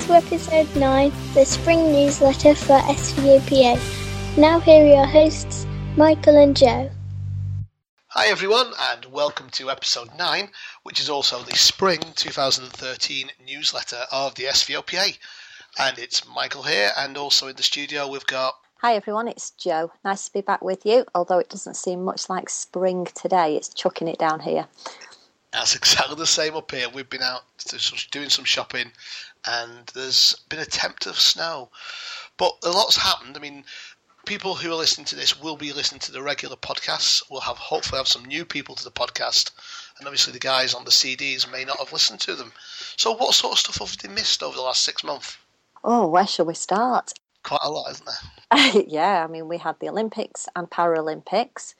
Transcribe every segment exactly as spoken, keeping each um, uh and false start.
to episode nine, the spring newsletter for S V O P A. Now here are your hosts, Michael and Joe. Hi everyone, and welcome to episode nine, which is also the spring twenty thirteen newsletter of the S V O P A. And it's Michael here, and also in the studio we've got... Hi everyone, it's Joe. Nice to be back with you, although it doesn't seem much like spring today. It's chucking it down here. That's exactly the same up here. We've been out to, doing some shopping, and there's been a temp of snow. But a lot's happened. I mean, people who are listening to this will be listening to the regular podcasts. We'll have hopefully have some new people to the podcast, and obviously the guys on the C Ds may not have listened to them. So what sort of stuff have they missed over the last six months? Oh, where shall we start? Quite a lot, isn't there? Yeah, I mean, we had the Olympics and Paralympics,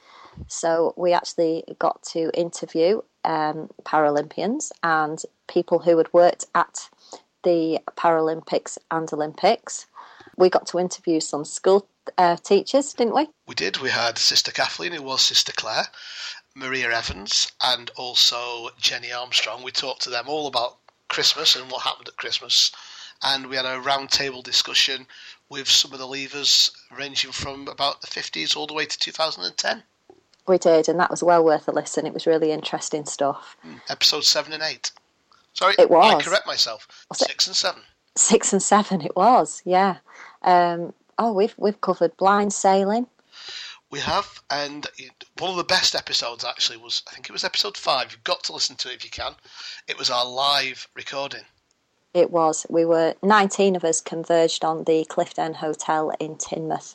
so we actually got to interview um, Paralympians and people who had worked at the Paralympics and Olympics. We got to interview some school uh, teachers, didn't we? We did. We had Sister Kathleen, who was Sister Claire, Maria Evans, and also Jenny Armstrong. We talked to them all about Christmas and what happened at Christmas. And we had a round-table discussion with some of the leavers ranging from about the fifties all the way to two thousand ten. We did, and that was well worth a listen. It was really interesting stuff. Mm, episode seven and eight. Sorry, it was. I correct myself. Was six it? and seven. Six and seven, it was, yeah. Um, oh, we've we've covered blind sailing. We have, and one of the best episodes actually was, I think it was episode five. You've got to listen to it if you can. It was our live recording. It was. We were, nineteen of us converged on the Clifton Hotel in Teignmouth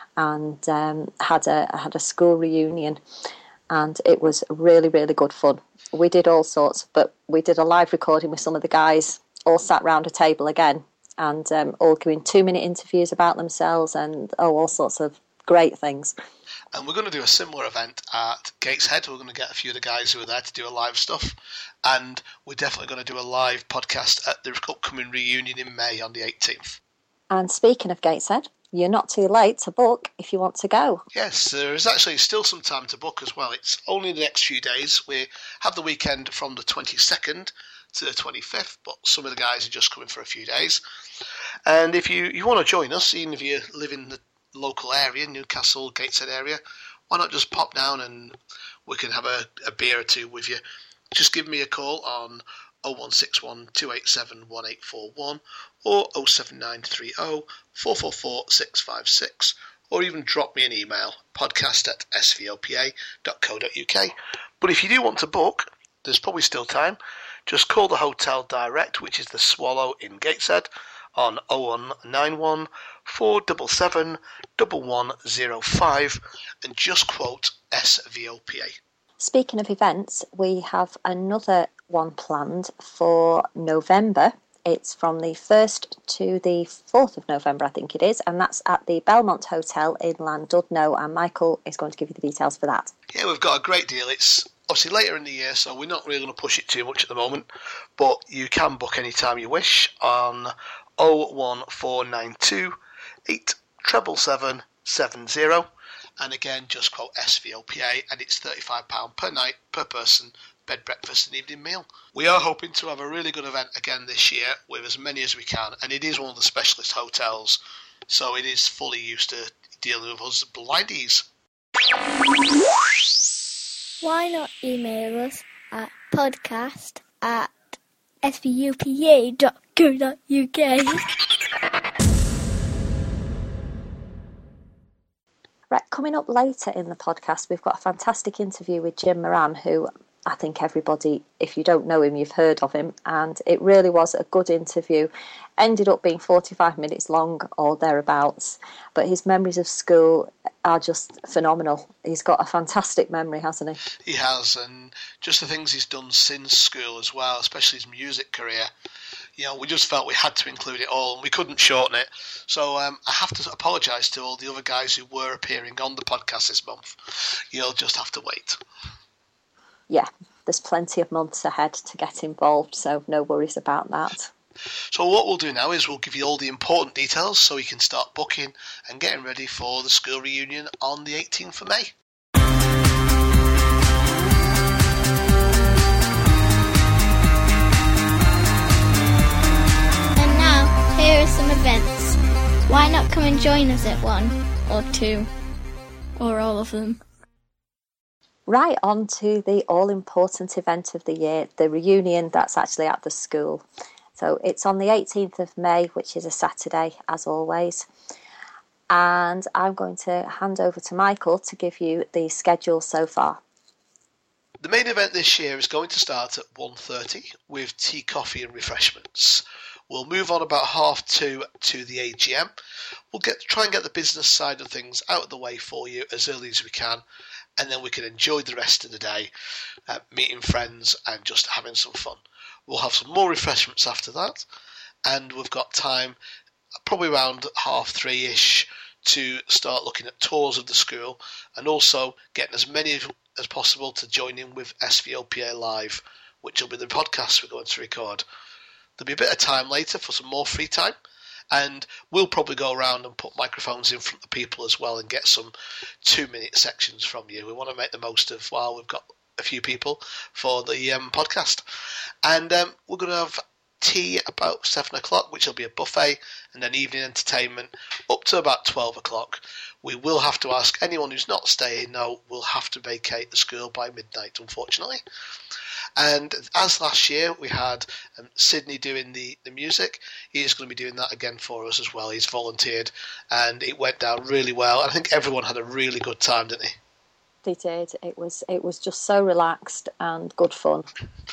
and um, had a had a school reunion, and it was really, really good fun. We did all sorts, but we did a live recording with some of the guys, all sat round a table again, and um, all giving two-minute interviews about themselves and, oh, all sorts of great things. And we're going to do a similar event at Gateshead. We're going to get a few of the guys who are there to do a live stuff. And we're definitely going to do a live podcast at the upcoming reunion in May on the eighteenth. And speaking of Gateshead, you're not too late to book if you want to go. Yes, there is actually still some time to book as well. It's only the next few days. We have the weekend from the twenty-second to the twenty-fifth, but some of the guys are just coming for a few days. And if you, you want to join us, even if you live in the local area, Newcastle, Gateshead area, why not just pop down and we can have a, a beer or two with you. Just give me a call on oh one six one, two eight seven, one eight four one or oh seven nine three oh, four four four, six five six, or even drop me an email, podcast at s v o p a dot co dot u k. But if you do want to book, there's probably still time. Just call the hotel direct, which is the Swallow in Gateshead, on oh one nine one, four seven seven, one one oh five and just quote S V O P A. Speaking of events, we have another one planned for November. It's from the first to the fourth of November, I think it is, and that's at the Belmont Hotel in Llandudno, and Michael is going to give you the details for that. Yeah, we've got a great deal. It's obviously later in the year, so we're not really going to push it too much at the moment, but you can book any time you wish on oh one four nine two, eight seven seven, seven zero. And again, just quote S V O P A, and it's thirty-five pounds per night, per person, bed, breakfast and evening meal. We are hoping to have a really good event again this year with as many as we can, and it is one of the specialist hotels, so it is fully used to dealing with us blindies. Why not email us at podcast at s v u p a dot co dot u k. Right, coming up later in the podcast, we've got a fantastic interview with Jim Moran, who I think everybody, if you don't know him, you've heard of him, and it really was a good interview. Ended up being forty-five minutes long or thereabouts, but his memories of school are just phenomenal. He's got a fantastic memory, hasn't he? He has, and just the things he's done since school as well, especially his music career. You know, we just felt we had to include it all, and we couldn't shorten it. So um, I have to apologise to all the other guys who were appearing on the podcast this month. You'll just have to wait. Yeah, there's plenty of months ahead to get involved, so no worries about that. So what we'll do now is we'll give you all the important details so you can start booking and getting ready for the school reunion on the eighteenth of May. And now, and join us at one or two or all of them. Right, on to the all-important event of the year, the reunion that's actually at the school. So it's on the eighteenth of May, which is a Saturday, as always. And I'm going to hand over to Michael to give you the schedule so far. The main event this year is going to start at one thirty with tea, coffee and refreshments. We'll move on about half two to the A G M. We'll get try and get the business side of things out of the way for you as early as we can, and then we can enjoy the rest of the day, uh, meeting friends and just having some fun. We'll have some more refreshments after that, and we've got time, probably around half three-ish, to start looking at tours of the school and also getting as many as possible to join in with S V O P A Live, which will be the podcast we're going to record. There'll be a bit of time later for some more free time, and we'll probably go around and put microphones in front of people as well and get some two-minute sections from you. We want to make the most of while we've got a few people for the um, podcast. And um, we're going to have tea about seven o'clock, which will be a buffet, and then evening entertainment up to about twelve o'clock. We will have to ask anyone who's not staying, no, we'll have to vacate the school by midnight, unfortunately. And as last year, we had um, Sydney doing the, the music. He is going to be doing that again for us as well. He's volunteered, and it went down really well. I think everyone had a really good time, didn't they? They did. It was it was just so relaxed and good fun.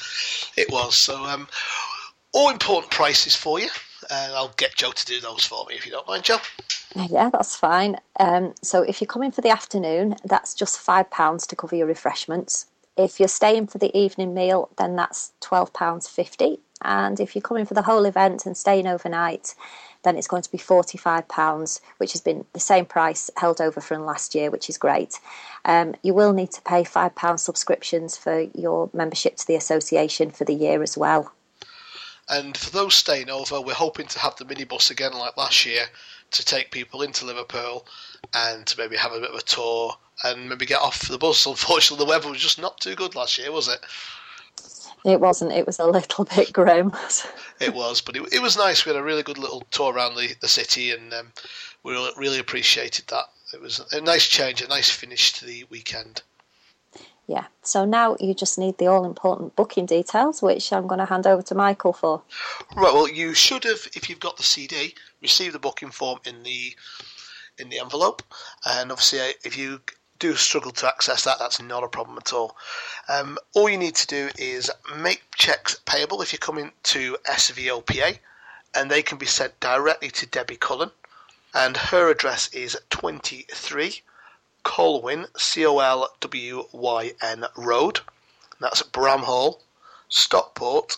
It was. So, um, all important prices for you, and I'll get Joe to do those for me if you don't mind, Joe. Yeah, that's fine. Um, so if you're coming for the afternoon, that's just five pounds to cover your refreshments. If you're staying for the evening meal, then that's twelve pounds fifty. And if you're coming for the whole event and staying overnight, then it's going to be forty-five pounds, which has been the same price held over from last year, which is great. Um, you will need to pay five pounds subscriptions for your membership to the association for the year as well. And for those staying over, we're hoping to have the minibus again like last year to take people into Liverpool and to maybe have a bit of a tour and maybe get off the bus. Unfortunately, the weather was just not too good last year, was it? It wasn't. It was a little bit grim. It was, but it, it was nice. We had a really good little tour around the, the city, and um, we really appreciated that. It was a nice change, a nice finish to the weekend. Yeah, so now you just need the all-important booking details, which I'm going to hand over to Michael for. Right, well, you should have, if you've got the C D, received the booking form in the in the envelope. And obviously, if you do struggle to access that, that's not a problem at all. Um, all you need to do is make checks payable if you're coming to S V O P A, and they can be sent directly to Debbie Cullen. And her address is twenty-three Colwyn, C O L W Y N Road. That's Bramhall, Stockport,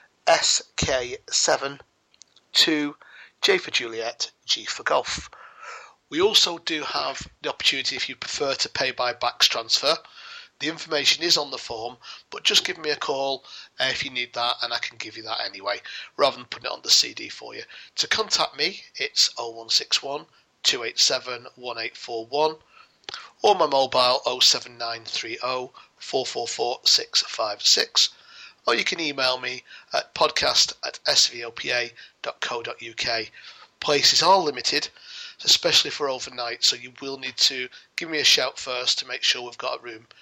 S K seven two J for Juliet, G for Golf. We also do have the opportunity, if you prefer, to pay by backs transfer. The information is on the form, but just give me a call uh, if you need that, and I can give you that anyway, rather than putting it on the C D for you. To contact me, it's oh one six one, two eight seven, one eight four one, or my mobile oh seven nine three oh, four four four, six five six, or you can email me at podcast at s v o p a dot co dot u k. Places are limited, especially for overnight, so you will need to give me a shout first to make sure we've got a room.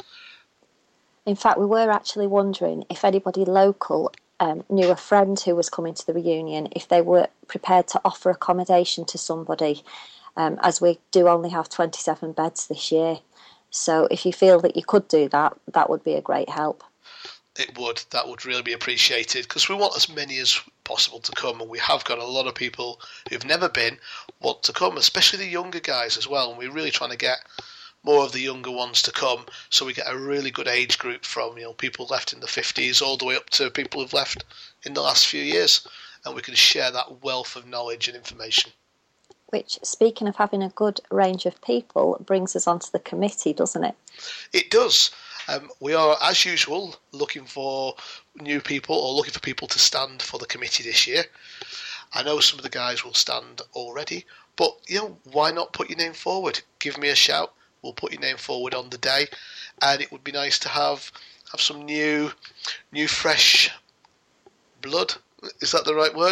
In fact, we were actually wondering if anybody local um, knew a friend who was coming to the reunion, if they were prepared to offer accommodation to somebody, um, as we do only have twenty-seven beds this year. So if you feel that you could do that, that would be a great help. It would. That would really be appreciated, because we want as many as possible to come, and we have got a lot of people who've never been want to come, especially the younger guys as well, and we're really trying to get more of the younger ones to come, so we get a really good age group from, you know, people left in the fifties all the way up to people who've left in the last few years, and we can share that wealth of knowledge and information. Which, speaking of having a good range of people, brings us onto the committee, doesn't it? It does. Um, we are, as usual, looking for new people, or looking for people to stand for the committee this year. I know some of the guys will stand already, but, you know, why not put your name forward? Give me a shout. We'll put your name forward on the day, and it would be nice to have have some new, new fresh blood. Is that the right word?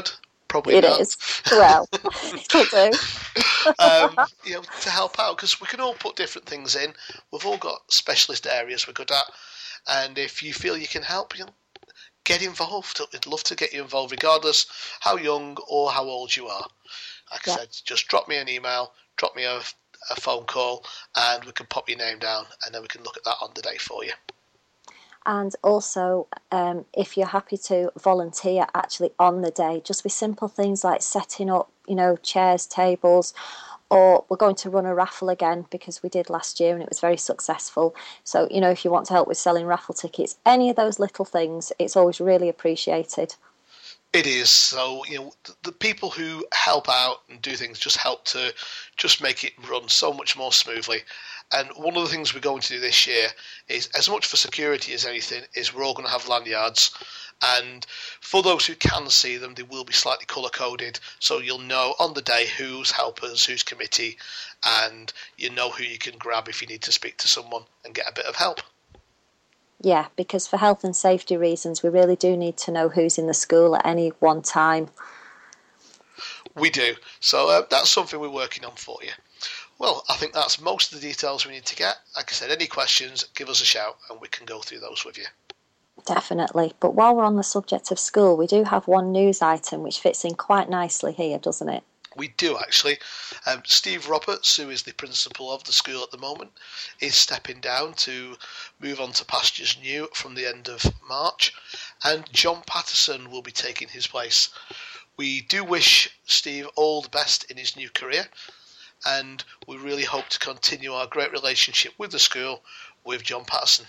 Probably It not. is. Well, it'll do. um, you know, to help out, because we can all put different things in. We've all got specialist areas we're good at, and if you feel you can help, you know, get involved. We'd love to get you involved, regardless how young or how old you are. Like yeah. I said, just drop me an email, drop me a, a phone call, and we can pop your name down, and then we can look at that on the day for you. And also, um, if you're happy to volunteer actually on the day, just with simple things like setting up, you know, chairs, tables, or we're going to run a raffle again because we did last year and it was very successful. So, you know, if you want to help with selling raffle tickets, any of those little things, it's always really appreciated. It is. So, you know, the, the people who help out and do things just help to just make it run so much more smoothly. And one of the things we're going to do this year is, as much for security as anything, is we're all going to have lanyards. And for those who can see them, they will be slightly colour-coded. So you'll know on the day who's helpers, who's committee, and you know who you can grab if you need to speak to someone and get a bit of help. Yeah, because for health and safety reasons, we really do need to know who's in the school at any one time. We do. So uh, that's something we're working on for you. Well, I think that's most of the details we need to get. Like I said, any questions, give us a shout and we can go through those with you. Definitely. But while we're on the subject of school, we do have one news item which fits in quite nicely here, doesn't it? We do, actually. Um, Steve Roberts, who is the principal of the school at the moment, is stepping down to move on to pastures new from the end of March, and John Patterson will be taking his place. We do wish Steve all the best in his new career, and we really hope to continue our great relationship with the school with John Patterson.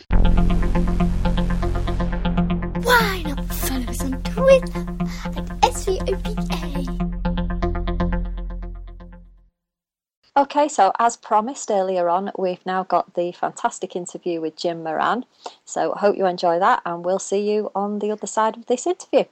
Why not follow us on Twitter at S V O P A? Okay, so as promised earlier on, we've now got the fantastic interview with Jim Moran. So I hope you enjoy that, and we'll see you on the other side of this interview.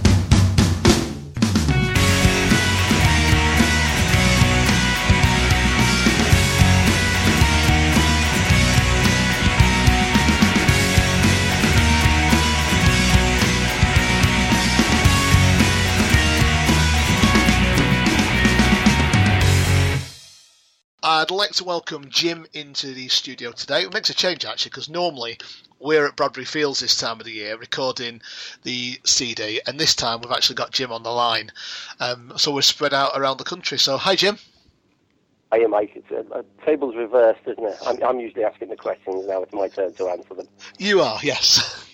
I'd like to welcome Jim into the studio today. It makes a change, actually, because normally we're at Bradbury Fields this time of the year recording the C D, and this time we've actually got Jim on the line. Um, so we're spread out around the country. So, hi, Jim. Hiya, Mike. It's, uh, table's reversed, isn't it? I'm, I'm usually asking the questions, now it's my turn to answer them. You are, yes.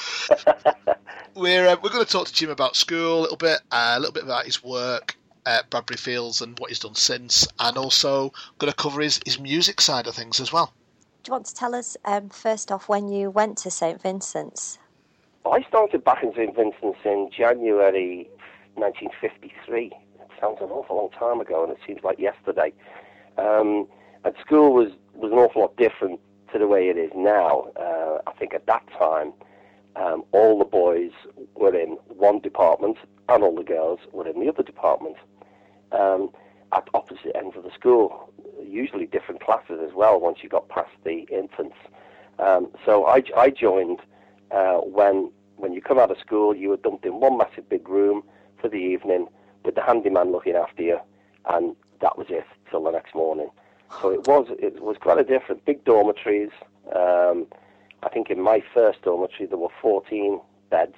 we're uh, we're going to talk to Jim about school a little bit, uh, a little bit about his work at Bradbury Fields and what he's done since, and also going to cover his, his music side of things as well. Do you want to tell us, um, first off, when you went to Saint Vincent's? I started back in Saint Vincent's in January nineteen fifty-three. It sounds an awful long time ago, and it seems like yesterday. Um, and school was, was an awful lot different to the way it is now. Uh, I think at that time, um, all the boys were in one department, and all the girls were in the other department. Um, at opposite ends of the school, usually different classes as well once you got past the infants. Um, so I, I joined uh, when when you come out of school, you were dumped in one massive big room for the evening with the handyman looking after you, and that was it till the next morning. So it was it was quite a different, big dormitories. Um, I think in my first dormitory there were fourteen beds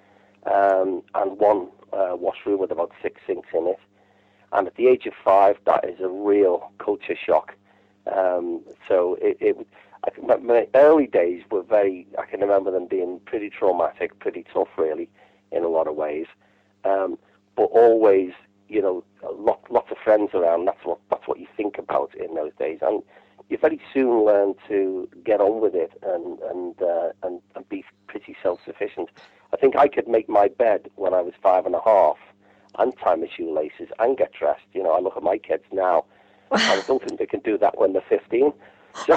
um, and one uh, washroom with about six sinks in it. And at the age of five, that is a real culture shock. Um, so it, it, I think my, my early days were very, I can remember them being pretty traumatic, pretty tough, really, in a lot of ways. Um, but always, you know, lot, lots of friends around. That's what that's what you think about in those days, and you very soon learn to get on with it and and uh, and, and be pretty self-sufficient. I think I could make my bed when I was five and a half, and tie my shoelaces and get dressed. You know, I look at my kids now, and I don't think they can do that when they're fifteen. So,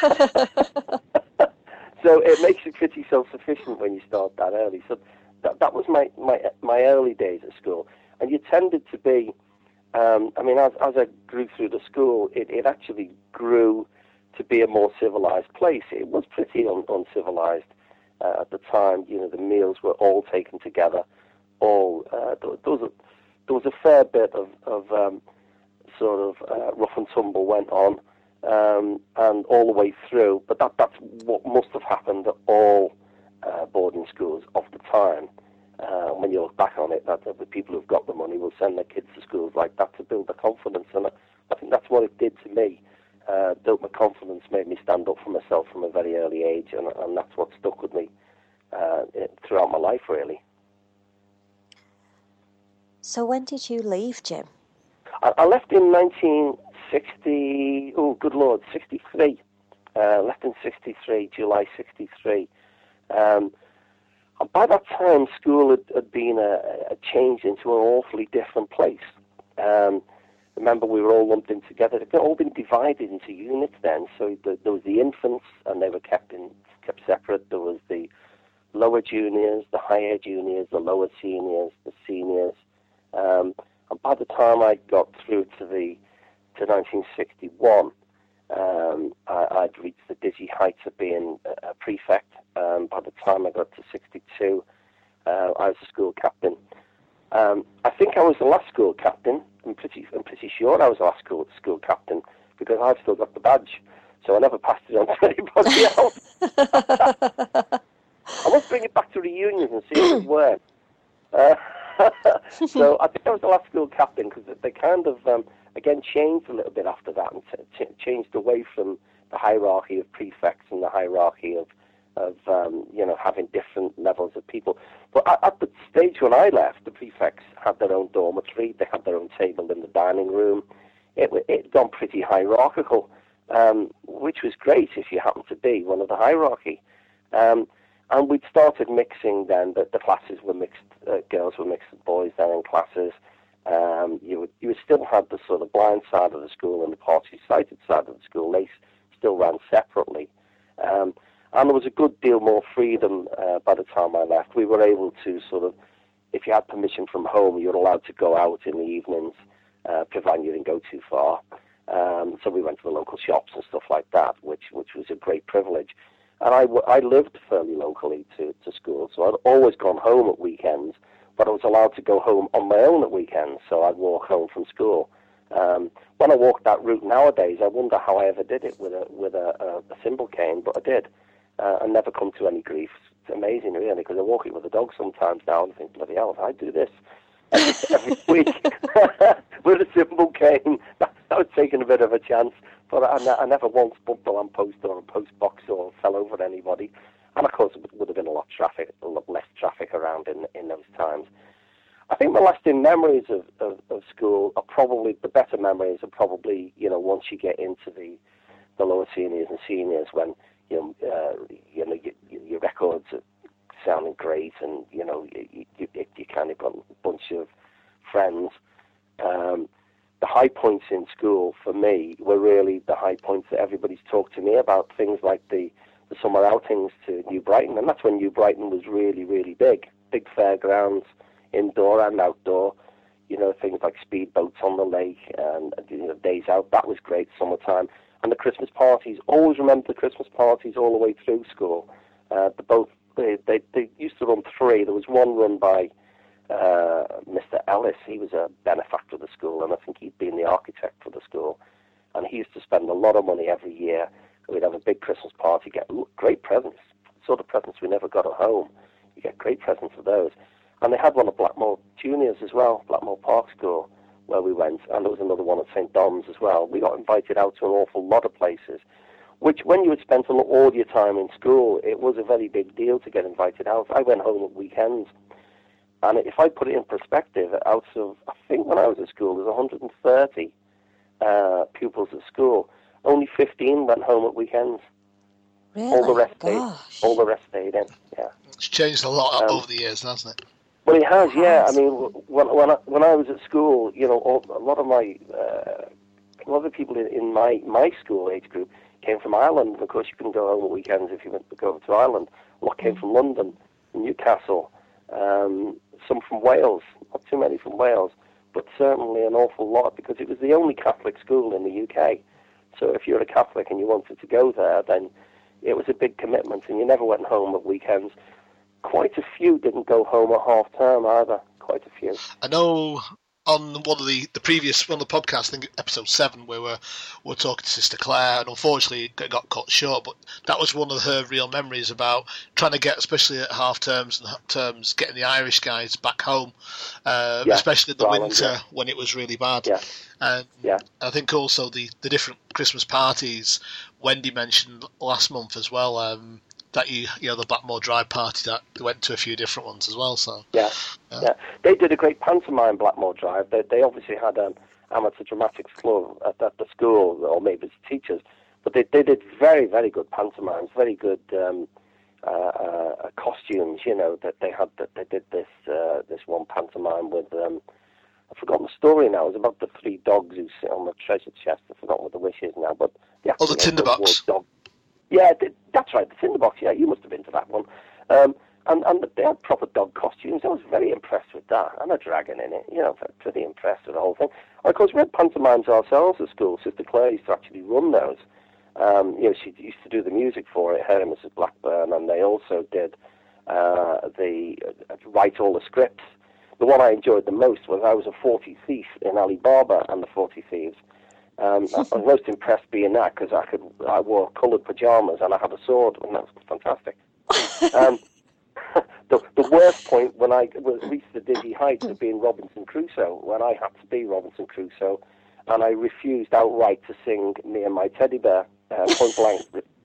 so it makes you pretty self-sufficient when you start that early. So that that was my, my, my early days at school. And you tended to be, um, I mean, as, as I grew through the school, it, it actually grew to be a more civilized place. It was pretty un, uncivilized uh, at the time. You know, the meals were all taken together. All uh, there was a, there was a fair bit of, of um, sort of uh, rough and tumble went on, um, and all the way through. But that that's what must have happened at all uh, boarding schools of the time. Uh, when you look back on it, that the people who've got the money will send their kids to schools like that to build their confidence, and I, I think that's what it did to me. Uh, built my confidence, made me stand up for myself from a very early age, and, and that's what stuck with me uh, throughout my life, really. So when did you leave, Jim? I, I left in nineteen sixty, oh, good Lord, sixty-three. Uh, left in sixty-three, July sixty-three. Um, and by that time, school had, had been a, a change into an awfully different place. Um, remember, we were all lumped in together. They'd all been divided into units then. So the, there was the infants, and they were kept in kept separate. There was the lower juniors, the higher juniors, the lower seniors, the seniors. Um, and by the time I got through to the to nineteen sixty-one, um, I, I'd reached the dizzy heights of being a, a prefect. Um, by the time I got to sixty-two, uh, I was a school captain. Um, I think I was the last school captain. I'm pretty, I'm pretty sure I was the last school school captain because I've still got the badge, so I never passed it on to anybody else. I must bring it back to reunions and see if it worked. Uh, so I think I was the last school captain because they kind of, um, again, changed a little bit after that and t- t- changed away from the hierarchy of prefects and the hierarchy of, of um, you know, having different levels of people. But at, at the stage when I left, the prefects had their own dormitory, they had their own table in the dining room. It had gone pretty hierarchical, um, which was great if you happened to be one of the hierarchy. Um, And we'd started mixing then, that the classes were mixed, uh, girls were mixed with boys then in classes. Um, you would you would still had the sort of blind side of the school and the party-sighted side of the school. They still ran separately. Um, and there was a good deal more freedom uh, by the time I left. We were able to sort of, if you had permission from home, you were allowed to go out in the evenings, uh, providing you didn't go too far. Um, so we went to the local shops and stuff like that, which which was a great privilege. And I, I lived fairly locally to, to school, so I'd always gone home at weekends, but I was allowed to go home on my own at weekends, so I'd walk home from school. Um, when I walked that route nowadays, I wonder how I ever did it with a with a, a, a cymbal cane, but I did, uh, and never come to any grief. It's amazing, really, because I walk it with a dog sometimes now, and I think, bloody hell, if I do this every, every week with a cymbal cane, that, that was taking a bit of a chance. But I, I never once bumped a lamppost or a post box or fell over anybody. And of course, it would have been a lot traffic, a lot less traffic around in in those times. I think the lasting memories of, of, of school are probably, the better memories are probably, you know, once you get into the, the lower seniors and seniors, when, you know, uh, you know your, your records are sounding great, and, you know, you, you, you kind of got a bunch of friends. Um, The high points in school, for me, were really the high points that everybody's talked to me about, things like the, the summer outings to New Brighton, and that's when New Brighton was really, really big. Big fairgrounds, indoor and outdoor, you know, things like speedboats on the lake and, you know, days out. That was great, summertime. And the Christmas parties, always remember the Christmas parties all the way through school. Uh, the both they, they, they used to run three. There was one run by Uh, Mister Ellis. He was a benefactor of the school, and I think he'd been the architect for the school. And he used to spend a lot of money every year. We'd have a big Christmas party, get great presents, sort of presents we never got at home. You get great presents of those. And they had one at Blackmore Juniors as well, Blackmore Park School, where we went. And there was another one at Saint Dom's as well. We got invited out to an awful lot of places, which when you had spent all your time in school, it was a very big deal to get invited out. I went home at weekends. And if I put it in perspective, out of, I think when I was at school, there was one hundred thirty uh, pupils at school. Only fifteen went home at weekends. Really? All the rest Gosh. stayed. All the rest stayed in. Yeah. It's changed a lot Um, over the years, hasn't it? Well, it has. It Yeah. has. I mean, when when I, when I was at school, you know, all, a lot of my uh, a lot of the people in, in my my school age group came from Ireland. Of course, you couldn't go home at weekends if you went to go over to Ireland. A lot came from London, Newcastle. Um, some from Wales, not too many from Wales, but certainly an awful lot, because it was the only Catholic school in the U K. So if you're a Catholic and you wanted to go there, then it was a big commitment, and you never went home at weekends. Quite a few didn't go home at half term either. Quite a few. I know on one of the, the previous one of the podcasts, I think episode seven, where we're we're talking to Sister Claire, and unfortunately it got cut short. But that was one of her real memories about trying to get, especially at half terms and half terms, getting the Irish guys back home, uh, yeah. especially in the Well, winter yeah. when it was really bad. Yeah. And yeah. I think also the, the different Christmas parties Wendy mentioned last month as well. Um, that you you know the Blackmore Drive party, that they went to a few different ones as well. So yeah, yeah, yeah. They did a great pantomime, Blackmore Drive. They they obviously had an amateur dramatics club at, at the school, or maybe it's teachers, but they they did very very good pantomimes, very good um, uh, uh, costumes. You know that they had that they did this uh, this one pantomime with. Um, I've forgotten the story now. It was about the three dogs who sit on the treasure chest. I've forgotten what the wish is now, but yeah. Oh, the Tinderbox. Dog. Yeah, that's right, the Tinderbox. Yeah, you must have been to that one. Um, and and they had proper dog costumes. I was very impressed with that, and a dragon in it. You know, pretty impressed with the whole thing. And of course, we had pantomimes ourselves at school. Sister Claire used to actually run those. Um, you know, she used to do the music for it, her and Missus Blackburn, and they also did uh, the uh, write all the scripts. The one I enjoyed the most was I was a forty thief in Ali Baba and the forty Thieves. Um, I was most impressed being that because I could I wore coloured pajamas and I had a sword, and that was fantastic. Um, the, the worst point when I was reached the dizzy heights of being Robinson Crusoe, when I had to be Robinson Crusoe, and I refused outright to sing Me and My Teddy Bear, uh, point blank.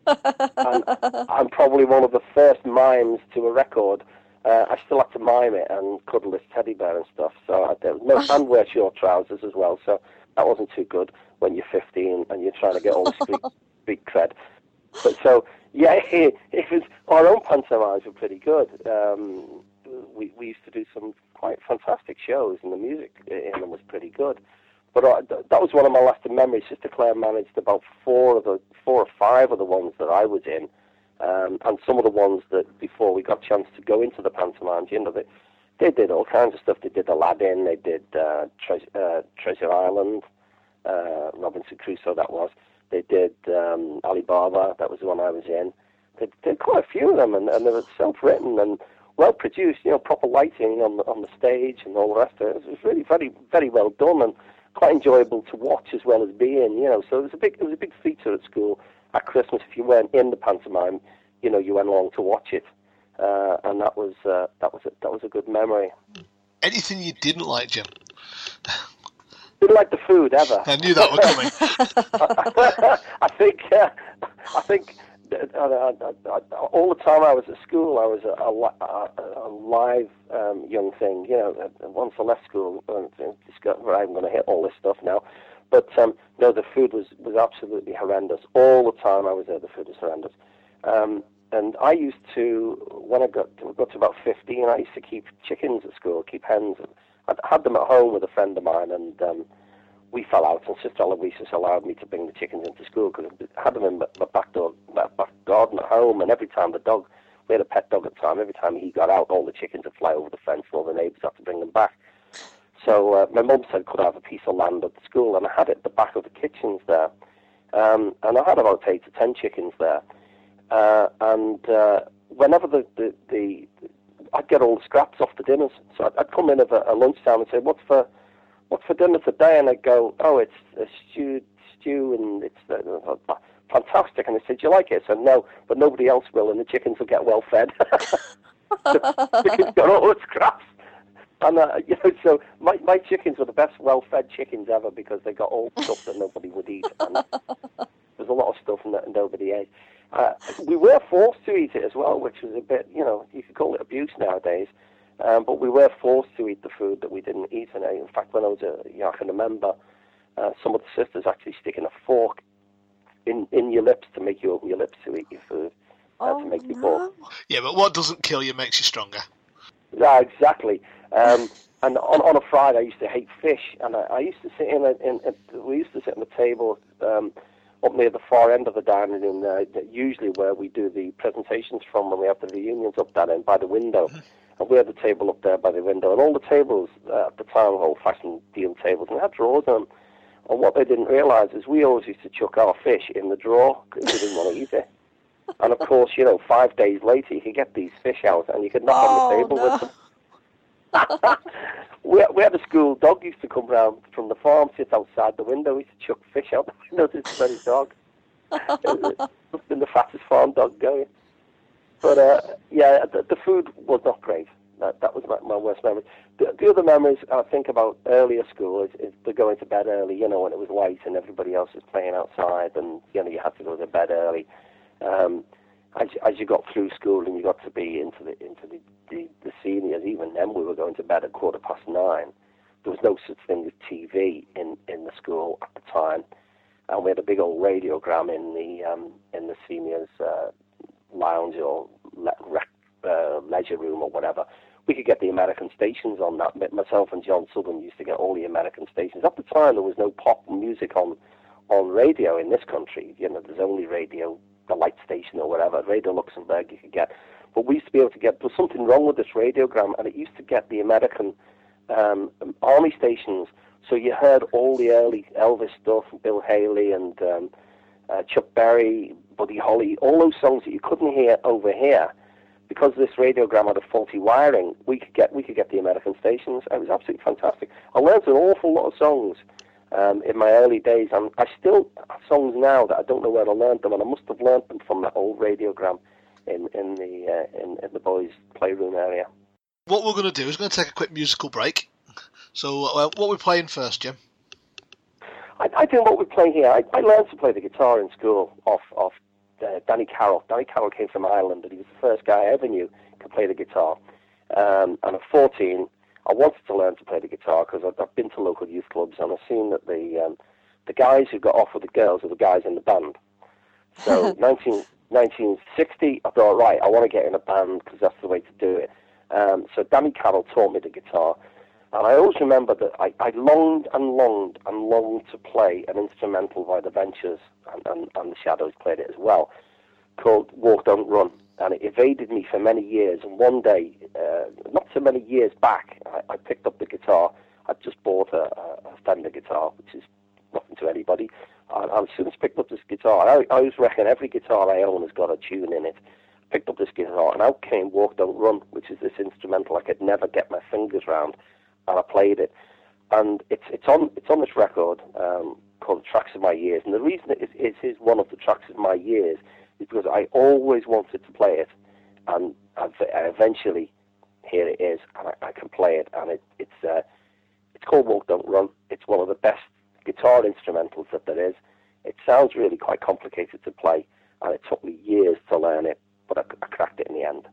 And I'm probably one of the first mimes to a record. Uh, I still had to mime it and cuddle this teddy bear and stuff. So I did. No, and wear short trousers as well. So that wasn't too good when you're fifteen and you're trying to get all the street, street cred. But so yeah, it, it was our own pantomimes were pretty good. Um, we we used to do some quite fantastic shows, and the music in them was pretty good. But uh, that was one of my lasting memories. Sister Claire managed about four of the four or five of the ones that I was in. Um, and some of the ones that before we got a chance to go into the pantomimes, you know, they, they did all kinds of stuff. They did Aladdin, they did uh, Tre- uh, Treasure Island, uh, Robinson Crusoe, that was. They did um, Ali Baba, that was the one I was in. They did quite a few of them, and, and they were self-written and well-produced, you know, proper lighting on the, on the stage and all the rest of it. It was really very, very well done and quite enjoyable to watch as well as be in, you know. So it was a big, it was a big feature at school. At Christmas, if you weren't in the pantomime, you know, you went along to watch it, uh, and that was uh, that was a, that was a good memory. Anything you didn't like, Jim? Didn't like the food ever. I knew that was coming. I think uh, I think uh, uh, uh, all the time I was at school, I was a, a, a live um, young thing. You know, once I left school, I discovered I'm going to hit all this stuff now. But um, no, the food was, was absolutely horrendous. All the time I was there, the food was horrendous. Um, and I used to, when I got to, got to about fifteen, I used to keep chickens at school, keep hens. I had them at home with a friend of mine, and um, we fell out. And Sister Aloysius allowed me to bring the chickens into school because I had them in my back door, my back garden at home. And every time the dog, we had a pet dog at the time. Every time he got out, all the chickens would fly over the fence, and all the neighbours had to bring them back. So uh, my mum said, could I have a piece of land at the school? And I had it at the back of the kitchens there. Um, and I had about eight to ten chickens there. Uh, and uh, whenever the, the, the, I'd get all the scraps off the dinners. So I'd, I'd come in at a, a lunchtime and say, what's for what's for dinner today? And I'd go, oh, it's a stew, stew and it's uh, uh, fantastic. And they said, do you like it? I said, no, but nobody else will, and the chickens will get well fed. Because got all the scraps. And, uh, you know, so my, my chickens were the best well-fed chickens ever because they got all stuff that nobody would eat. And there's a lot of stuff that nobody ate. Uh, we were forced to eat it as well, which was a bit, you know, you could call it abuse nowadays. Um, but we were forced to eat the food that we didn't eat. And uh, in fact, when I was a, you know, I can remember uh, some of the sisters actually sticking a fork in, in your lips to make you open your lips to eat your food, uh, oh, to make you no. full. Yeah, but what doesn't kill you makes you stronger. Yeah, exactly. Um, and on, on a Friday, I used to hate fish, and I, I used to sit in, a, in a, we used to sit on the table um, up near the far end of the dining room, uh, usually where we do the presentations from when we have the reunions up that end by the window. And we had the table up there by the window, and all the tables uh, at the time were old-fashioned deal tables, and they had drawers in them. And what they didn't realise is we always used to chuck our fish in the drawer because we didn't want to eat it. And of course, you know, five days later, you could get these fish out, and you could knock oh, on the table no. with them. we, we had a school dog used to come round from the farm, sit outside the window. We used to chuck fish out the window to this very dog. It was been the fattest farm dog going. But uh, yeah, the, the food was not great. That, that was my, my worst memory. The, the other memories I think about earlier school is, is the going to bed early, you know, when it was light and everybody else was playing outside and, you know, you had to go to bed early. Um, as, as you got through school and you got to be into the into the, the, the seniors, even then we were going to bed at quarter past nine. There was no such thing as T V in, in the school at the time. And we had a big old radiogram in the um, in the seniors' uh, lounge or le- rec, uh, leisure room or whatever. We could get the American stations on that. Myself and John Southern used to get all the American stations. At the time, there was no pop music on on radio in this country. You know, there's only radio, the Light Station or whatever, Radio Luxembourg you could get. But we used to be able to get, there was something wrong with this radiogram, and it used to get the American um, army stations. So you heard all the early Elvis stuff, Bill Haley and um, uh, Chuck Berry, Buddy Holly, all those songs that you couldn't hear over here. Because this radiogram had a faulty wiring, we could get we could get the American stations. It was absolutely fantastic. I learned an awful lot of songs um, in my early days, and I still have songs now that I don't know where I learned them, and I must have learned them from that old radiogram in in the uh, in, in the boys' playroom area. What we're going to do is going to take a quick musical break. So, uh, what we're playing first, Jim? I, I do what we're playing here. I, I learned to play the guitar in school off off. Uh, Danny Carroll. Danny Carroll came from Ireland, and he was the first guy I ever knew could play the guitar. Um, and at fourteen, I wanted to learn to play the guitar because I've, I've been to local youth clubs and I've seen that the um, the guys who got off with the girls are the guys in the band. So nineteen sixty, I thought, right, I want to get in a band because that's the way to do it. Um, so Danny Carroll taught me the guitar. And I always remember that I, I longed and longed and longed to play an instrumental by the Ventures, and, and, and the Shadows played it as well, called Walk Don't Run. And it evaded me for many years. And one day, uh, not so many years back, I, I picked up the guitar. I'd just bought a, a Fender guitar, which is nothing to anybody. And I as soon as picked up this guitar, I, I always reckon every guitar I own has got a tune in it. Picked up this guitar, and out came Walk Don't Run, which is this instrumental I could never get my fingers round. And I played it, and it's it's on it's on this record um, called Tracks of My Years. And the reason it is, it is one of the Tracks of My Years is because I always wanted to play it, and I've, eventually here it is, and I, I can play it. And it, it's uh, it's called Walk Don't Run. It's one of the best guitar instrumentals that there is. It sounds really quite complicated to play, and it took me years to learn it, but I, I cracked it in the end.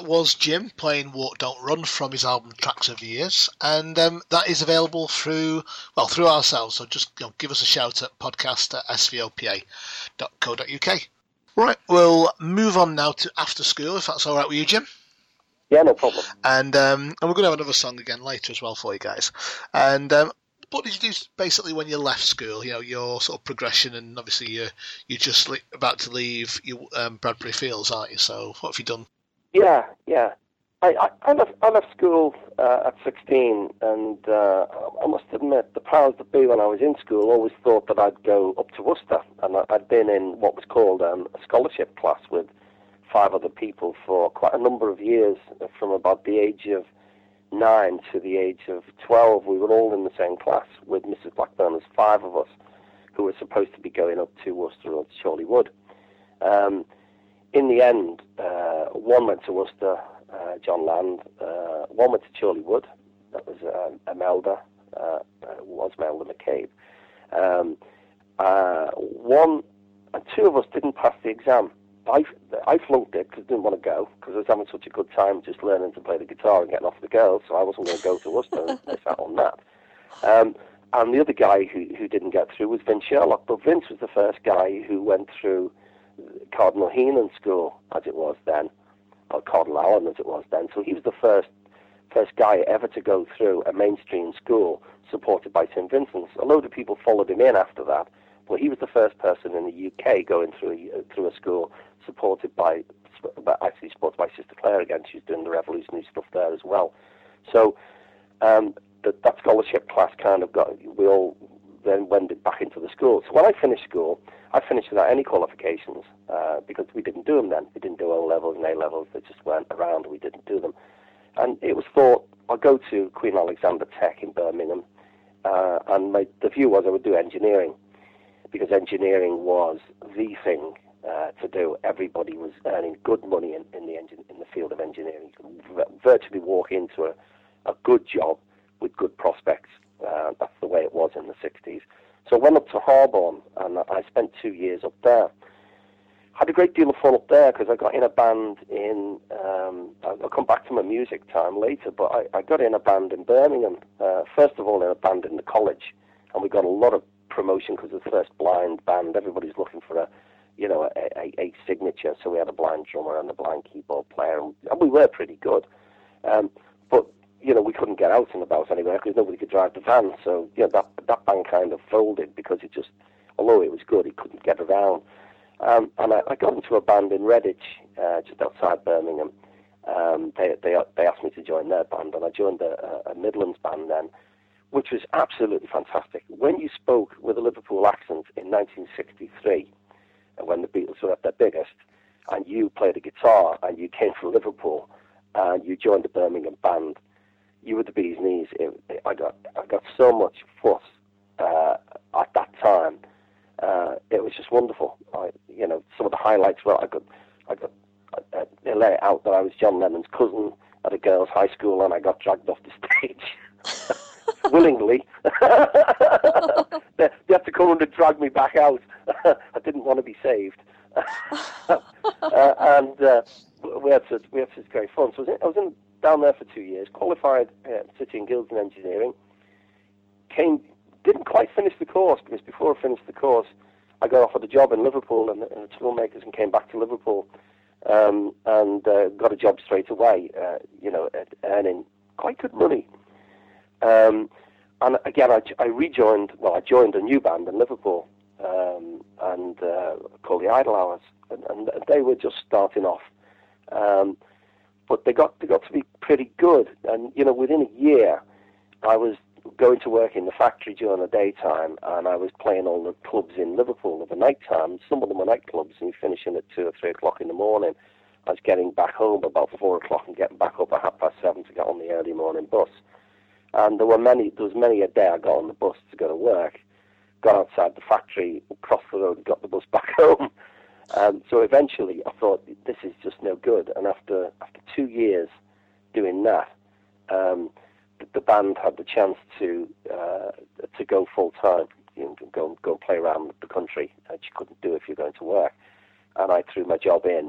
was Jim playing Walk Don't Run from his album Tracks of Years, and um, that is available through, well, through ourselves, so just you know, give us a shout at podcast at s v o p a dot co dot u k. Right, we'll move on now to After School, if that's all right with you, Jim. Yeah, no problem. And um, and we're going to have another song again later as well for you guys. And um, what did you do basically when you left school? You know, your sort of progression, and obviously you're you're just li- about to leave your um, Bradbury Fields, aren't you? So what have you done? Yeah, yeah. I, I, I left I left school uh, at sixteen, and uh, I must admit the powers that be when I was in school always thought that I'd go up to Worcester, and I'd been in what was called um, a scholarship class with five other people for quite a number of years, from about the age of nine to the age of twelve. We were all in the same class with Missus Blackburn. There's five of us who were supposed to be going up to Worcester or to Chorley Wood. Um, in the end, uh, one went to Worcester, uh, John Land. Uh, one went to Chorley Wood. That was uh, Imelda, uh, was Imelda McCabe. Um, uh, one and two of us didn't pass the exam. I, I flunked it because I didn't want to go, because I was having such a good time just learning to play the guitar and getting off the girls, so I wasn't going to go to Worcester and miss out on that. Um, and the other guy who, who didn't get through was Vince Sherlock, but Vince was the first guy who went through Cardinal Heenan School, as it was then, or Cardinal Allen, as it was then. So he was the first first guy ever to go through a mainstream school supported by Saint Vincent's. A load of people followed him in after that, but he was the first person in the U K going through a, through a school supported by, actually supported by Sister Claire again. She's doing the revolutionary stuff there as well. So um, that, that scholarship class kind of got, we all then wended back into the school. So when I finished school, I finished without any qualifications uh, because we didn't do them then. We didn't do O-levels and A-levels. They just went around and we didn't do them. And it was thought, I'll go to Queen Alexandra Tech in Birmingham, uh, and my, the view was I would do engineering, because engineering was the thing uh, to do. Everybody was earning good money in, in the engine, in the field of engineering. You could v- virtually walk into a, a good job with good prospects. Uh, that's the way it was in the sixties. So I went up to Harborne, and I spent two years up there. Had a great deal of fun up there because I got in a band in, um, I'll come back to my music time later, but I, I got in a band in Birmingham. Uh, first of all, in a band in the college, and we got a lot of promotion because it was the first blind band. Everybody's looking for a, you know, a, a, a signature, so we had a blind drummer and a blind keyboard player, and, and we were pretty good. Um, but, you know, we couldn't get out and about anywhere because nobody could drive the van, so, you know, that, that band kind of folded because it just, although it was good, it couldn't get around. Um, and I, I got into a band in Redditch, uh, just outside Birmingham. Um, they, they they asked me to join their band, and I joined a, a Midlands band then, which was absolutely fantastic. When you spoke with a Liverpool accent in nineteen sixty-three, when the Beatles were at their biggest, and you played a guitar, and you came from Liverpool, and you joined a Birmingham band, you were the bee's knees. It, it, I got I got so much fuss uh, at that time. Uh, it was just wonderful. I, you know, some of the highlights were I got, I got, I, they let it out that I was John Lennon's cousin at a girls' high school, and I got dragged off the stage willingly. they, they had to come and drag me back out. I didn't want to be saved, uh, and uh, we had such we had such great fun. So I was, in, I was in, down there for two years, qualified uh, City and Guilds in engineering. Came. Didn't quite finish the course, because before I finished the course, I got offered a job in Liverpool and, and the toolmakers and came back to Liverpool um, and uh, got a job straight away, uh, you know, at earning quite good money. Um, and again, I, I rejoined, well, I joined a new band in Liverpool um, and uh, called the Idle Hours, and, and they were just starting off. Um, but they got they got to be pretty good, and, you know, within a year, I was going to work in the factory during the daytime, and I was playing all the clubs in Liverpool at the night time. Some of them were nightclubs, and finishing at two or three o'clock in the morning. I was getting back home about four o'clock and getting back up at half past seven to get on the early morning bus. And there were many, there was many a day I got on the bus to go to work, got outside the factory, crossed the road, and got the bus back home. Um, so eventually, I thought, this is just no good. And after after two years doing that, um, the band had the chance to uh, to go full time, you know, go go and play around the country, which you couldn't do if you're going to work. And I threw my job in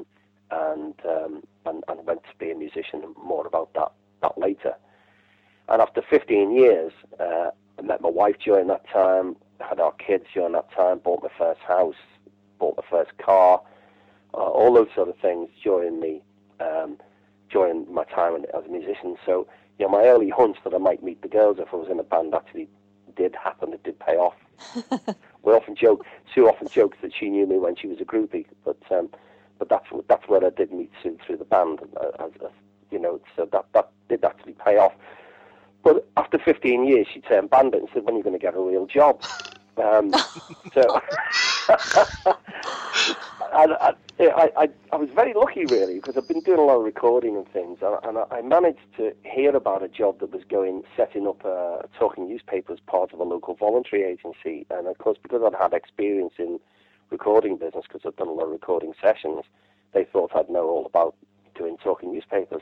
and, um, and and went to be a musician. And more about that that later. And after fifteen years, uh, I met my wife during that time. Had our kids during that time. Bought my first house. Bought my first car. Uh, all those sort of things during the um, during my time as a musician. So, you know, my early hunch that I might meet the girls if I was in a band actually did happen. It did pay off. We often joke. Sue often jokes that she knew me when she was a groupie, but um, but that's that's where I did meet Sue, through the band. Uh, as, as, you know, so that that did actually pay off. But after fifteen years, she turned bandit and said, "When are you going to get a real job?" Um, so. And I, I, I, I was very lucky, really, because I've been doing a lot of recording and things, and, and I managed to hear about a job that was going, setting up a, a talking newspaper as part of a local voluntary agency. And, of course, because I'd had experience in recording business, because I'd done a lot of recording sessions, they thought I'd know all about doing talking newspapers.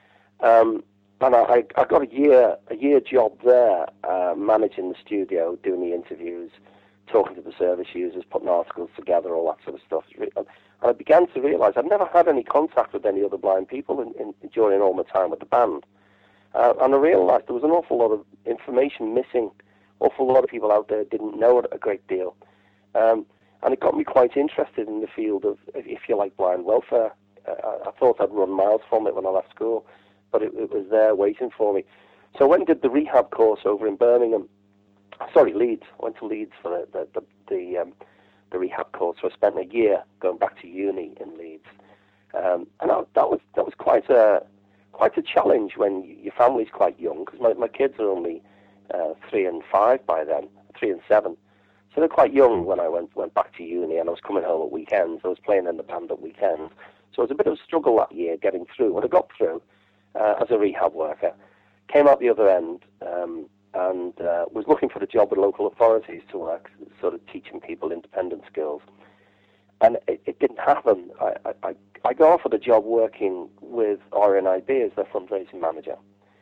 Um, and I, I got a year a year job there, uh, managing the studio, doing the interviews, talking to the service users, putting articles together, all that sort of stuff. And I began to realise I'd never had any contact with any other blind people in, in, during all my time with the band. Uh, and I realised there was an awful lot of information missing. Awful lot of people out there didn't know it a great deal. Um, and it got me quite interested in the field of, if you like, blind welfare. Uh, I thought I'd run miles from it when I left school, but it, it was there waiting for me. So I went and did the rehab course over in Birmingham. Sorry, Leeds. I went to Leeds for the the the, the, um, the rehab course. So I spent a year going back to uni in Leeds, um, and I, that was that was quite a quite a challenge when your family's quite young, because my, my kids are only uh, three and five by then, three and seven. So they're quite young when I went went back to uni, and I was coming home at weekends. I was playing in the band at weekends, so it was a bit of a struggle that year getting through. When I got through uh, as a rehab worker, came out the other end. Um, and uh, was looking for a job with local authorities to work, sort of teaching people independent skills. And it, it didn't happen. I, I, I got offered a job working with R N I B as their fundraising manager,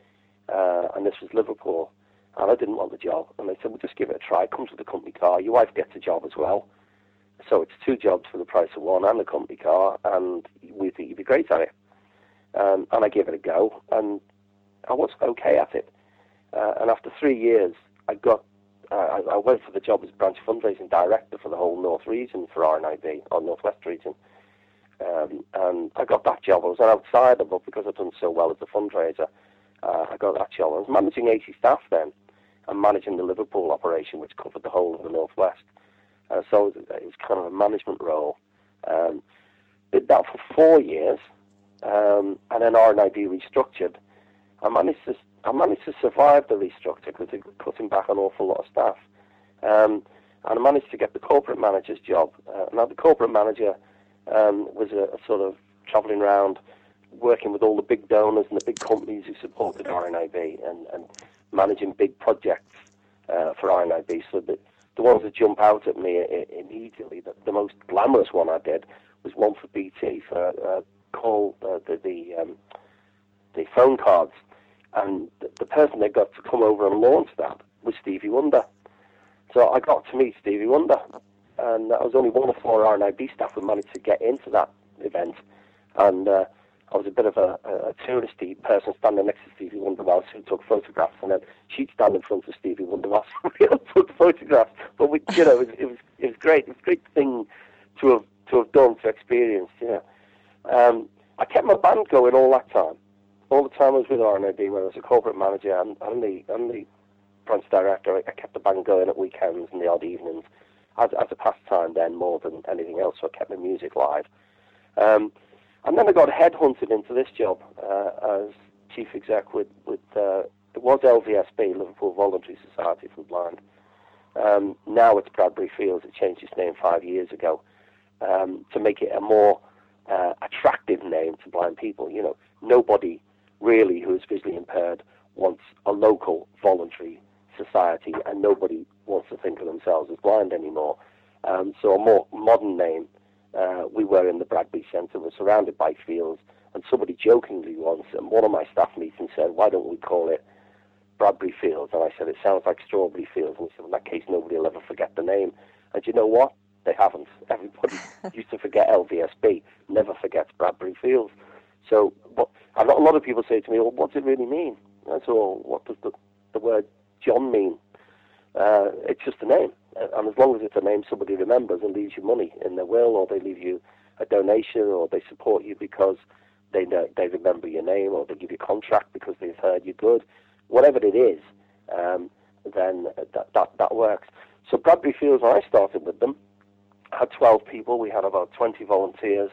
uh, and this was Liverpool, and I didn't want the job. And they said, well, just give it a try. It comes with a company car. Your wife gets a job as well. So it's two jobs for the price of one and a company car, and we think you'd be great at it. Um, and I gave it a go, and I was okay at it. Uh, and after three years, I got, uh, I went for the job as branch fundraising director for the whole North region for R N I B, or Northwest region. Um, and I got that job. I was an outsider, but because I'd done so well as a fundraiser, uh, I got that job. I was managing eighty staff then, and managing the Liverpool operation, which covered the whole of the Northwest. Uh, so it was, it was kind of a management role. Um, did that for four years, um, and then R N I B restructured. I managed to I managed to survive the restructure because they were cutting back an awful lot of staff. Um, and I managed to get the corporate manager's job. Uh, now, the corporate manager um, was a, a sort of travelling around, working with all the big donors and the big companies who supported R N I B, and, and managing big projects uh, for R N I B. So the, the ones that jump out at me immediately, the, the most glamorous one I did was one for B T for uh, call uh, the the, um, the phone cards. And the person they got to come over and launch that was Stevie Wonder. So I got to meet Stevie Wonder, and I was only one of four R N I B staff who managed to get into that event. And uh, I was a bit of a, a touristy person standing next to Stevie Wonder while Sue took photographs, and then she'd stand in front of Stevie Wonder while somebody else took photographs. But we, you know, it was, it was it was great. It was a great thing to have to have done, to experience. You know, um, I kept my band going all that time. All the time I was with R N I B, when I was a corporate manager and, and, the, and the branch director, I kept the band going at weekends and the odd evenings as, as a pastime then more than anything else, so I kept the music live. Um, and then I got headhunted into this job uh, as chief exec with, with uh, it was L V S B, Liverpool Voluntary Society for the Blind. Um, now it's Bradbury Fields. It changed its name five years ago um, to make it a more uh, attractive name to blind people. You know, nobody really who is visually impaired wants a local voluntary society, and nobody wants to think of themselves as blind anymore. Um, so a more modern name. Uh, we were in the Bradbury Centre, we're surrounded by fields, and somebody jokingly once, and one of my staff meetings said, why don't we call it Bradbury Fields? And I said, it sounds like Strawberry Fields. And he said, in that case, nobody will ever forget the name. And you know what? they haven't. Everybody used to forget L V S B, never forgets Bradbury Fields. So, what, a lot of people say to me, well, what does it really mean? I said, well, what does the, the word John mean? Uh, it's just a name. And as long as it's a name somebody remembers and leaves you money in their will, or they leave you a donation, or they support you because they know, they remember your name, or they give you a contract because they've heard you're good, whatever it is, um, then that, that, that works. So Bradbury Fields, when I started with them, had twelve people. We had about twenty volunteers,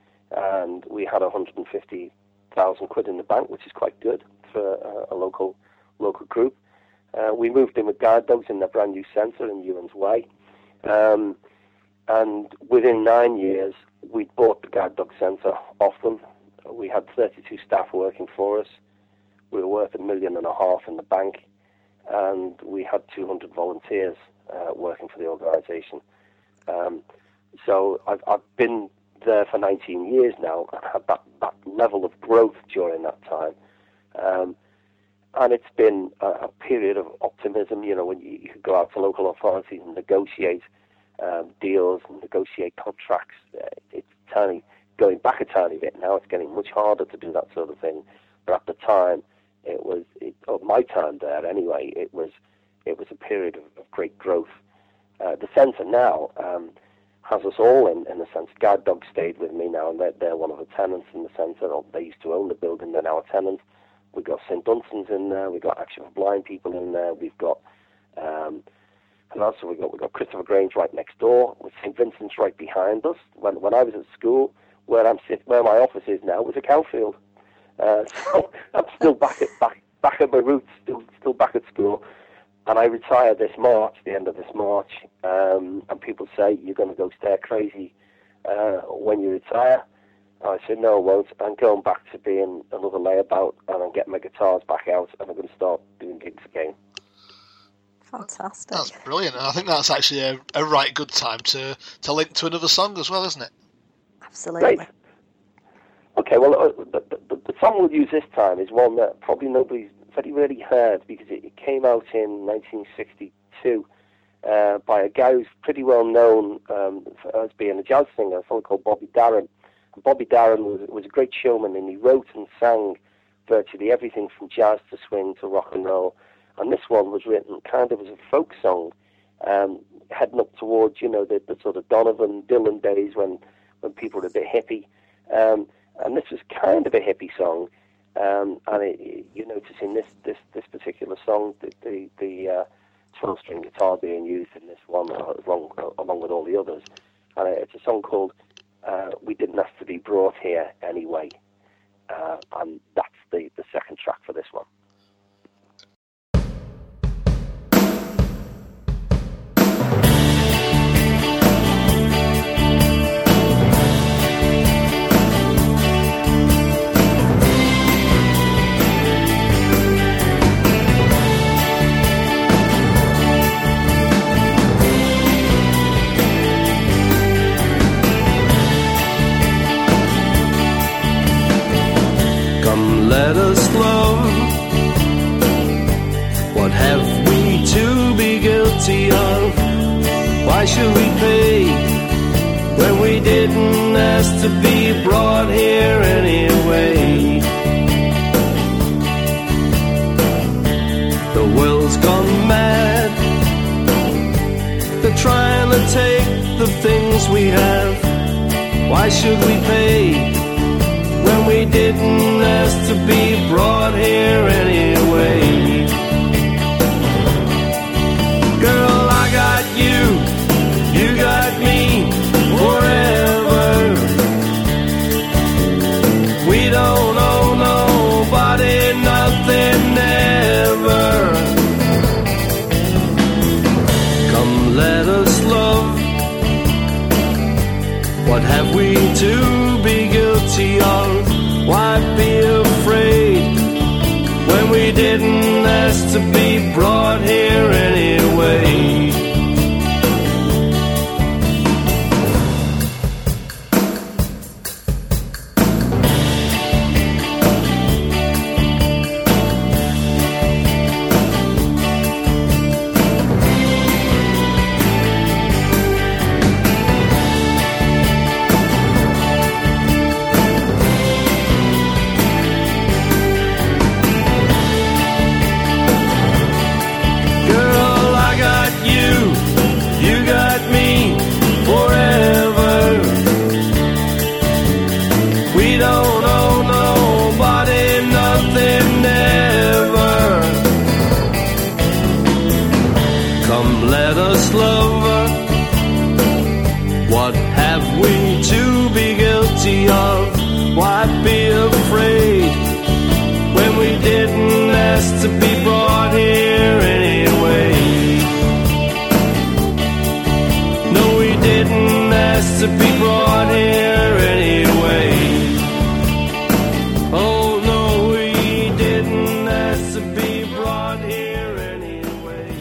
and we had one hundred fifty thousand quid in the bank, which is quite good for a, a local local group. Uh, we moved in with guide dogs in their brand new centre in Ewan's Way. Um, and within nine years, we'd bought the guide dog centre off them. We had thirty-two staff working for us. We were worth a million and a half in the bank. And we had two hundred volunteers uh, working for the organisation. Um, so I've, I've been there for nineteen years now and had that, that level of growth during that time. Um, and it's been a, a period of optimism, you know, when you, you could go out to local authorities and negotiate um, deals and negotiate contracts. Uh, it's tiny, going back a tiny bit now, it's getting much harder to do that sort of thing. But at the time, it was, it, oh, my time there anyway, it was it was a period of, of great growth. Uh, the centre now um, has us all in, in a sense. Guide Dogs stayed with me now, and they're, they're one of the tenants in the centre. They used to own the building, they're now a tenant. We've got Saint Dunstan's in there, we've got Action for Blind people in there, we've got, um, who else have we got? We've got Christopher Grange right next door, with Saint Vincent's right behind us. When when I was at school, where I'm sit, where my office is now, was a cow field. Uh, so I'm still back at back back at my roots, still still back at school. And I retire this March, the end of this March, um, and people say, you're going to go stir crazy uh, when you retire. And I said, no, I won't. I'm going back to being another layabout, and I'm getting my guitars back out, and I'm going to start doing gigs again. Fantastic. That's brilliant. And I think that's actually a, a right good time to, to link to another song as well, isn't it? Absolutely. Great. Okay, well, uh, the, the, the song we'll use this time is one that probably nobody's very rarely heard, because it, it came out in nineteen sixty-two uh, by a guy who's pretty well known um, for, as being a jazz singer, a fellow called Bobby Darin. And Bobby Darin was, was a great showman, and he wrote and sang virtually everything from jazz to swing to rock and roll. And this one was written kind of as a folk song, um, heading up towards, you know, the, the sort of Donovan, Dylan days when, when people were a bit hippie. Um, and this was kind of a hippie song. Um, and it, you notice in this, this, this particular song, the the, the uh, twelve-string guitar being used in this one, uh, along, uh, along with all the others. And it's a song called uh, "We Didn't Have to Be Brought Here Anyway," uh, and that's the, the second track for this one. Let us love. What have we to be guilty of? Why should we pay when we didn't ask to be brought here anyway? The world's gone mad. They're trying to take the things we have. Why should we pay when we didn't ask to be brought here anyway? Girl, I got you, you got me forever. We don't owe nobody nothing ever. Come, let us love. What have we to be guilty of? Why be afraid when we didn't ask to be brought here anyway? let us love her. What have we to be guilty of? Why be afraid when we didn't ask to be brought here anyway? No, we didn't ask to be brought here anyway. Oh no, we didn't ask to be brought here anyway.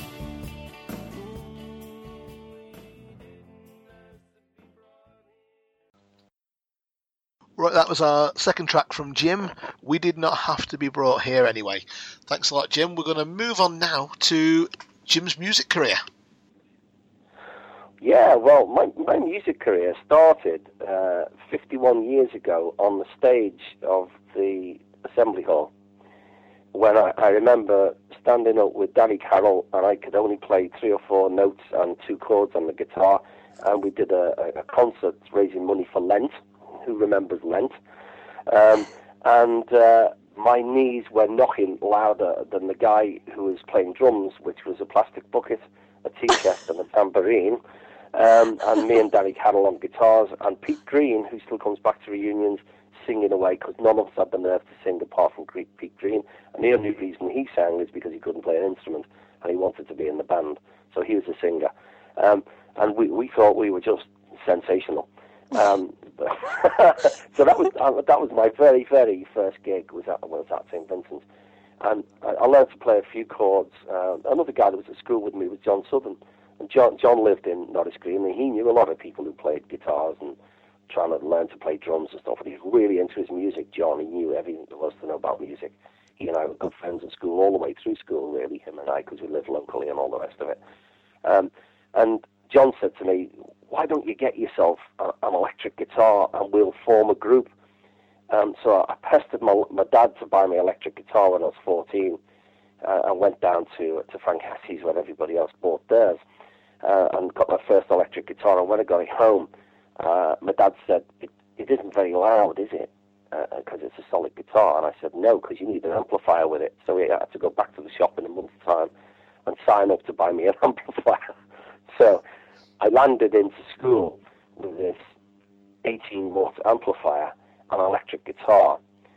Right, that was our second track from Jim. We did not have to be brought here anyway. Thanks a lot, Jim. We're going to move on now to Jim's music career. Yeah, well, my, my music career started uh, fifty-one years ago on the stage of the Assembly Hall, when I, I remember standing up with Danny Carroll, and I could only play three or four notes and two chords on the guitar, and we did a, a concert raising money for Lent. Who remembers Lent? Um, and uh, my knees were knocking louder than the guy who was playing drums, which was a plastic bucket, a tea chest, and a tambourine. Um, and me and Danny Carroll on guitars, and Pete Green, who still comes back to reunions, singing away, because none of us had the nerve to sing apart from Pete Green. And the only reason he sang is because he couldn't play an instrument, and he wanted to be in the band. So he was a singer. Um, and we, we thought we were just sensational. Um, so that was uh, that was my very very first gig was at was at Saint Vincent's, and I, I learned to play a few chords. Uh, another guy that was at school with me was John Southern, and John John lived in Norris Green, and he knew a lot of people who played guitars and trying to learn to play drums and stuff. And he was really into his music. John, he knew everything there was to know about music. He and I were good friends at school all the way through school, really, him and I, because we lived locally and all the rest of it. Um, and John said to me, why don't you get yourself a, an electric guitar and we'll form a group? Um, so I pestered my, my dad to buy me an electric guitar when I was fourteen. Uh, I went down to to Frank Hassey's where everybody else bought theirs uh, and got my first electric guitar. And when I got it home, uh, my dad said, it, it isn't very loud, is it? Because uh, it's a solid guitar. And I said, no, because you need an amplifier with it. So we had to go back to the shop in a month's time and sign up to buy me an amplifier. So I landed into school with this eighteen watt amplifier and electric guitar,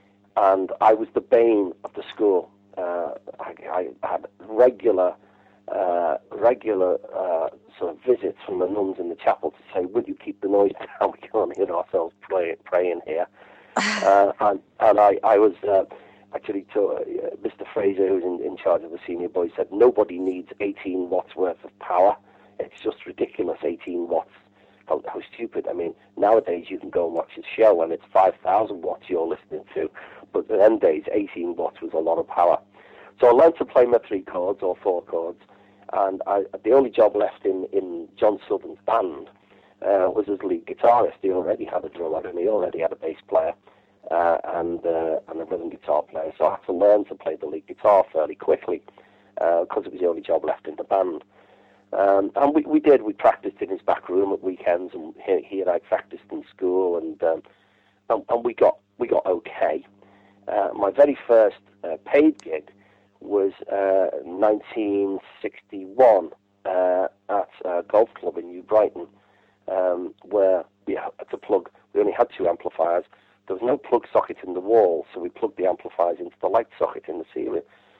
and I was the bane of the school. Uh, I, I had regular, uh, regular uh, sort of visits from the nuns in the chapel to say, "Will you keep the noise down? We can't hear ourselves pray, praying here." uh, and and I, I was uh, actually to uh, Mister Fraser, who's in, in charge of the senior boys, said nobody needs eighteen watts worth of power. It's just ridiculous, eighteen watts. How, how stupid. I mean, nowadays you can go and watch a show and it's five thousand watts you're listening to. But in them days, eighteen watts was a lot of power. So I learned to play my three chords or four chords. And I, the only job left in, in John Southern's band uh, was as lead guitarist. He already had a drummer and he already had a bass player uh, and, uh, and a rhythm guitar player. So I had to learn to play the lead guitar fairly quickly because uh, it was the only job left in the band. Um, and we, we did. We practiced in his back room at weekends, and he, he and I practiced in school, and um, and, and we got we got okay. Uh, my very first uh, paid gig was uh, nineteen sixty-one uh, at a golf club in New Brighton, um, where we had to plug. We only had two amplifiers. There was no plug socket in the wall, so we plugged the amplifiers into the light socket in the ceiling.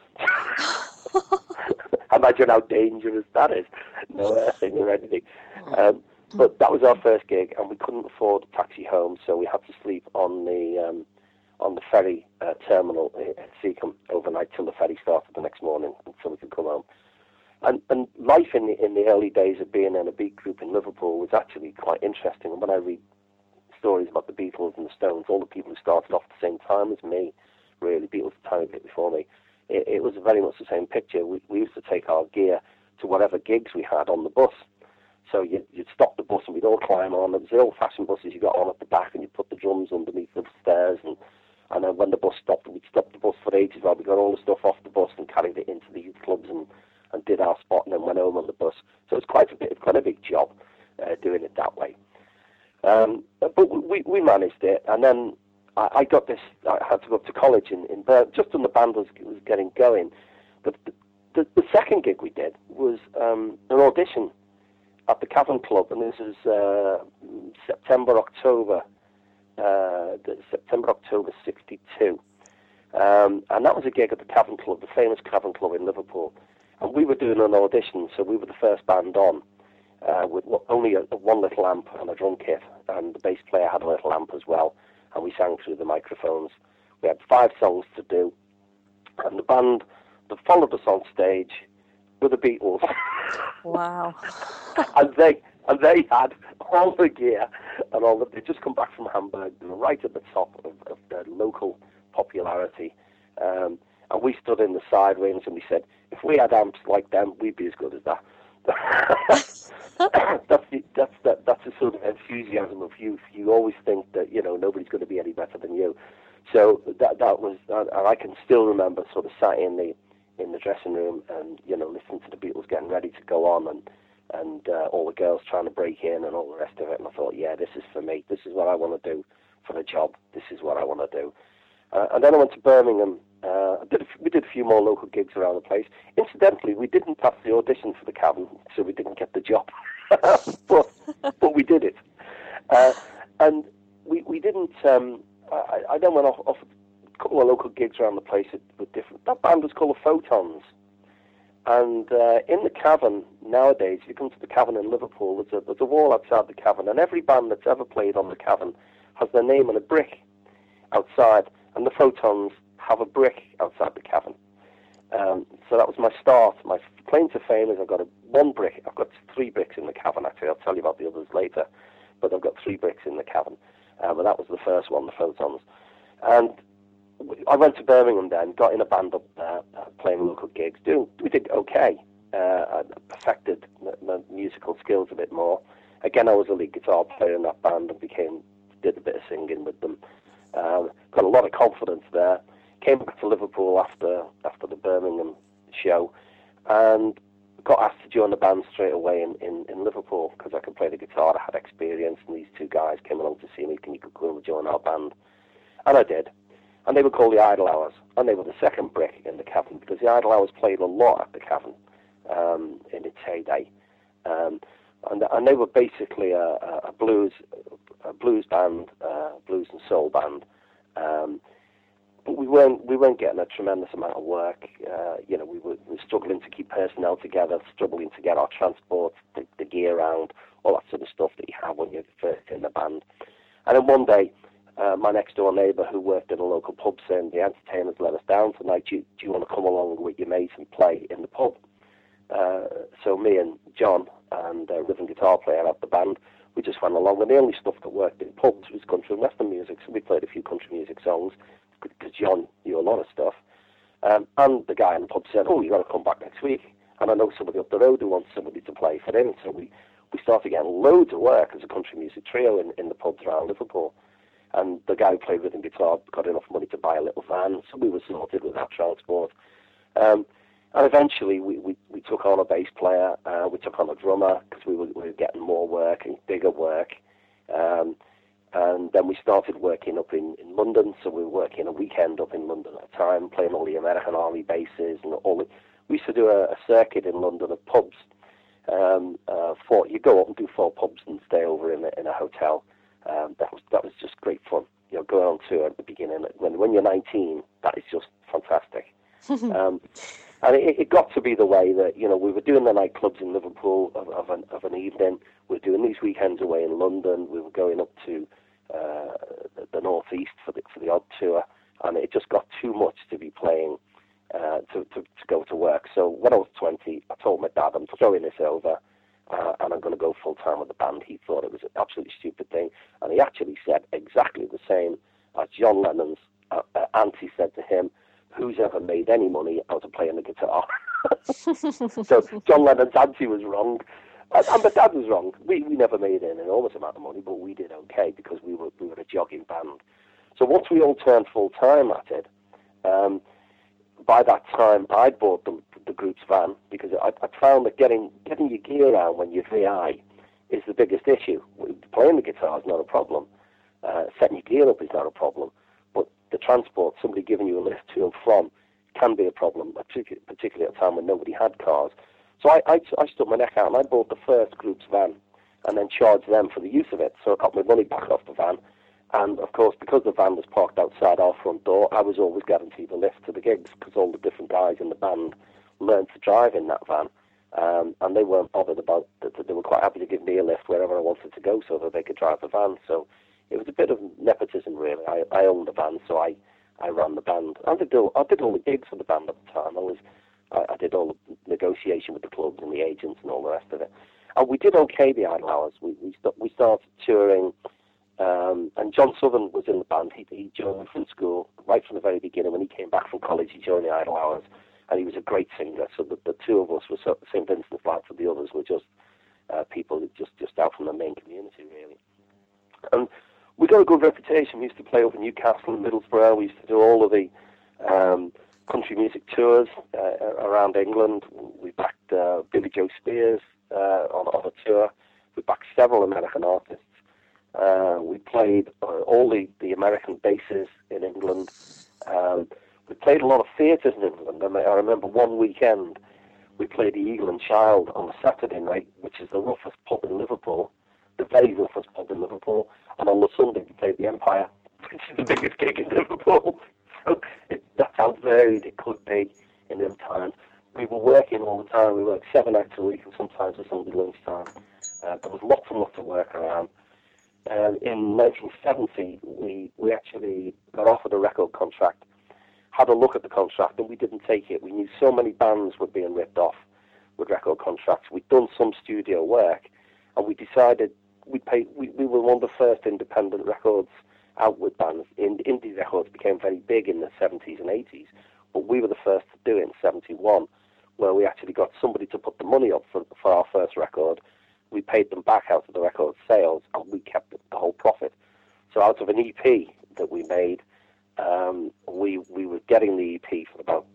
Imagine how dangerous that is. No earthing or anything. Um, but that was our first gig, and we couldn't afford a taxi home, so we had to sleep on the um, on the ferry uh, terminal at Seacombe overnight till the ferry started the next morning, so we could come home. And, and life in the in the early days of being in a beat group in Liverpool was actually quite interesting. And when I read stories about the Beatles and the Stones, all the people who started off at the same time as me, really, Beatles a tiny bit before me, it, it was very much the same picture. We, we used to take our gear to whatever gigs we had on the bus. So you'd, you'd stop the bus and we'd all climb on. There was the old-fashioned buses you got on at the back, and you'd put the drums underneath the stairs. And, and then when the bus stopped, we'd stop the bus for ages while we got all the stuff off the bus and carried it into the youth clubs and, and did our spot and then went home on the bus. So it was quite a bit, quite a big job uh, doing it that way. Um, but we, we managed it, and then I, I got this. I had to go up to college in, in Bern, just when the band was, was getting going. But the, the, the second gig we did was um, an audition at the Cavern Club, and this is uh, September, October, uh, September, October sixty-two. Um, and that was a gig at the Cavern Club, the famous Cavern Club in Liverpool. And we were doing an audition, so we were the first band on, uh, with only a, a one little amp and a drum kit, and the bass player had a little amp as well, and we sang through the microphones. We had five songs to do, and the band that followed us on stage were the Beatles. Wow. and they and they had all the gear and all the, they'd just come back from Hamburg. They were right at the top of, of their local popularity. Um, and we stood in the side wings and we said, if we had amps like them, we'd be as good as that. that's, the, that's, the, that's the sort of enthusiasm of youth. You always think that, you know, nobody's going to be any better than you. So that that was, and I can still remember sort of sat in the in the dressing room and, you know, listening to the Beatles getting ready to go on, and and uh, all the girls trying to break in and all the rest of it. And I thought, yeah, this is for me. This is what I want to do for the job. This is what I want to do. Uh, and then I went to Birmingham. Uh, I did a, we did a few more local gigs around the place. Incidentally, we didn't pass the audition for the Cavern, so we didn't get the job. but but we did it. Uh, and we we didn't. Um, I, I then went off, off a couple of local gigs around the place with different. That band was called the Photons. And uh, in the Cavern nowadays, if you come to the Cavern in Liverpool, there's a, there's a wall outside the Cavern, and every band that's ever played on the Cavern has their name on a brick outside, and the Photons have a brick outside the Cavern. Um, so that was my start. My claim to fame is I've got a, one brick. I've got three bricks in the Cavern, actually. I'll tell you about the others later. But I've got three bricks in the Cavern. Uh, but that was the first one, the Photons. And I went to Birmingham then, got in a band up there, uh, playing local gigs. Doing, we did okay. Uh, I perfected my, my musical skills a bit more. Again, I was a lead guitar player in that band and became did a bit of singing with them. Um, got a lot of confidence there. Came back to Liverpool after after the Birmingham show, and got asked to join the band straight away in, in, in Liverpool because I could play the guitar. I had experience, and these two guys came along to see me. Can you come and join our band? And I did. And they were called the Idle Hours, and they were the second brick in the Cavern because the Idle Hours played a lot at the Cavern um, in its heyday, um, and and they were basically a, a blues a blues band, uh, blues and soul band. Um, but we weren't we weren't getting a tremendous amount of work. Uh, you know, we were, we were struggling to keep personnel together, struggling to get our transport, the, the gear around, all that sort of stuff that you have when you're first in the band. And then one day, Uh, my next-door neighbour who worked in a local pub saying, the entertainers let us down tonight, do you, do you want to come along with your mates and play in the pub? Uh, so me and John and a rhythm guitar player at the band, we just went along, and the only stuff that worked in pubs was country and western music, so we played a few country music songs, because John knew a lot of stuff. Um, and the guy in the pub said, oh, you've got to come back next week, and I know somebody up the road who wants somebody to play for him, so we, we started getting loads of work as a country music trio in, in the pubs around Liverpool. And the guy who played rhythm guitar got enough money to buy a little van, so we were sorted with that transport. Um, and eventually we, we, we took on a bass player, uh, we took on a drummer, because we were, we were getting more work and bigger work. Um, and then we started working up in, in London, so we were working a weekend up in London at a time, playing all the American Army bases. and all the, We used to do a, a circuit in London of pubs. Um, uh, four, you go up and do four pubs and stay over in a, in a hotel. Um, that was that was just great fun. You know, going on tour at the beginning. When when you're nineteen, that is just fantastic. um, and it, it got to be the way that, you know, we were doing the nightclubs in Liverpool of, of an of an evening. We were doing these weekends away in London. We were going up to uh, the, the northeast for the for the odd tour, and it just got too much to be playing uh, to, to to go to work. So when I was twenty, I told my dad, I'm throwing this over. Uh, and I'm going to go full-time with the band. He thought it was an absolutely stupid thing. And he actually said exactly the same as John Lennon's uh, uh, auntie said to him, who's ever made any money out of playing the guitar? So John Lennon's auntie was wrong. And, and my dad was wrong. We we never made an enormous amount of money, but we did okay because we were, we were a jogging band. So once we all turned full-time at it, um, by that time, I bought the, the group's van because I, I found that getting getting your gear out when you're V I is the biggest issue. Playing the guitar is not a problem. Uh, setting your gear up is not a problem. But the transport, somebody giving you a lift to and from, can be a problem, particularly at a time when nobody had cars. So I, I, I stuck my neck out and I bought the first group's van and then charged them for the use of it. So I got my money back off the van. And, of course, because the van was parked outside our front door, I was always guaranteed a lift to the gigs because all the different guys in the band learned to drive in that van. Um, and they weren't bothered about that. They were quite happy to give me a lift wherever I wanted to go so that they could drive the van. So it was a bit of nepotism, really. I, I owned the van, so I, I ran the band. I did, all, I did all the gigs for the band at the time. I, was, I, I did all the negotiation with the clubs and the agents and all the rest of it. And we did okay, the Idle Hours. We, we, st- we started touring. Um, and John Southern was in the band. He, he joined from school right from the very beginning. When he came back from college, he joined the Idle Hours, and he was a great singer. So the, the two of us were Saint Vincent Flats, and the others were just uh, people just just out from the main community, really. And we got a good reputation. We used to play over Newcastle and Middlesbrough. We used to do all of the um, country music tours uh, around England. We backed uh, Billy Joe Spears uh, on, on a tour. We backed several American artists. Uh, we played uh, all the, the American bases in England. Um, we played a lot of theatres in England. And I remember one weekend we played the Eagle and Child on a Saturday night, which is the roughest pub in Liverpool, the very roughest pub in Liverpool. And on the Sunday we played the Empire, which is the biggest gig in Liverpool. So it, that's how varied it could be in them times. We were working all the time. We worked seven nights a week and sometimes a Sunday lunchtime. Uh, there was lots and lots of work around. Um, in nineteen seventy, we, we actually got offered a record contract, had a look at the contract, and we didn't take it. We knew so many bands were being ripped off with record contracts. We'd done some studio work, and we decided we'd pay, we, we were one of the first independent records out with bands. In, indie records became very big in the seventies and eighties, but we were the first to do it in seventy-one, where we actually got somebody to put the money up for, for our first record. We paid them back out of the record sales, and we kept the whole profit. So out of an E P that we made, um, we we were getting the E P for about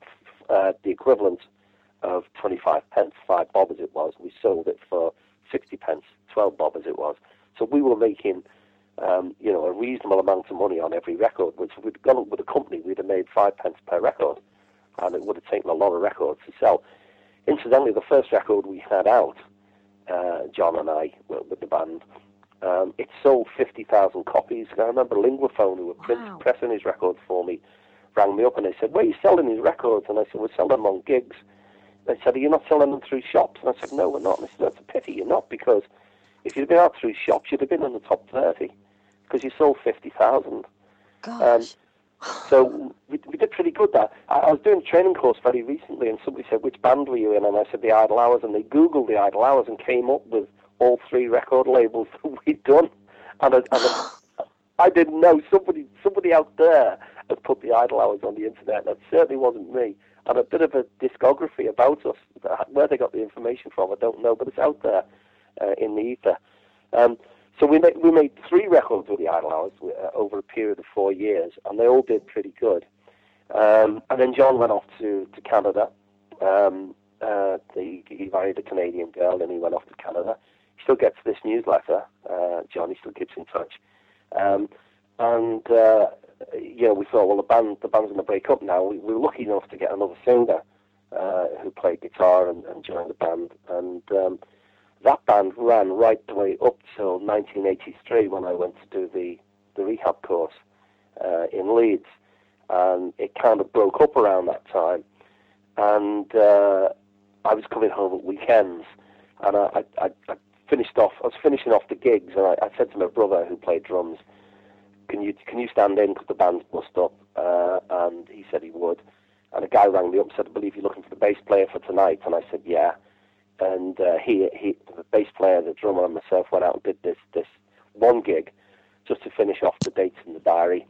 uh, the equivalent of twenty-five pence, five bob as it was. We sold it for sixty pence, twelve bob as it was. So we were making, um, you know, a reasonable amount of money on every record. Which if we'd gone with a company, we'd have made five pence per record, and it would have taken a lot of records to sell. Incidentally, the first record we had out, Uh, John and I, with the band, um, it sold fifty thousand copies. And I remember Linguaphone, who were wow. pressing his records for me, rang me up and they said, "Where are you selling these records?" And I said, "We're selling them on gigs." They said, "Are you not selling them through shops?" And I said, "No, we're not." And they said, "That's a pity, you're not, because if you'd been out through shops, you'd have been in the top thirty, because you sold fifty thousand. Gosh. Um, so we, we did pretty good there. I, I was doing a training course very recently, and somebody said, "Which band were you in?" And I said, "The Idle Hours." And they Googled the Idle Hours and came up with all three record labels that we'd done. And, I, and I, I didn't know. Somebody somebody out there had put the Idle Hours on the internet. That certainly wasn't me. And a bit of a discography about us. Where they got the information from, I don't know, but it's out there uh, in the ether. Um, So we made, we made three records with the Idle Hours uh, over a period of four years, and they all did pretty good. Um, and then John went off to, to Canada. Um, uh, the, he married a Canadian girl, and he went off to Canada. He still gets this newsletter. Uh, John, he still keeps in touch. Um, and, uh, you know, we thought, well, the band the band's going to break up now. We, we were lucky enough to get another singer uh, who played guitar and, and joined the band. And um, that band ran right the way up till nineteen eighty-three when I went to do the, the rehab course uh, in Leeds. And it kind of broke up around that time. And uh, I was coming home at weekends. And I, I, I finished off, I was finishing off the gigs. And I, I said to my brother who played drums, can you can you stand in because the band's bust up? Uh, and he said he would. And a guy rang me up and said, I believe you're looking for the bass player for tonight. And I said, yeah. And uh, he, he, the bass player, the drummer, and myself went out and did this this one gig just to finish off the dates in the diary.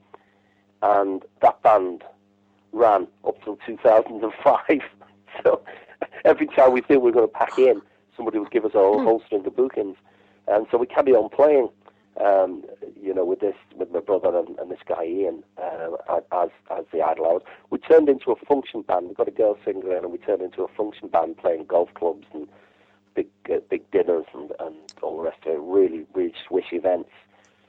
And that band ran up till two thousand five. So every time we thought we were going to pack in, somebody would give us a whole, whole string of bookings. And so we carried on playing, um, you know, with this, with my brother and, and this guy Ian, uh, as as the Idle Hours. We turned into a function band. We got a girl singer in, and we turned into a function band playing golf clubs and big uh, big dinners and, and all the rest of it. Really, really swish events.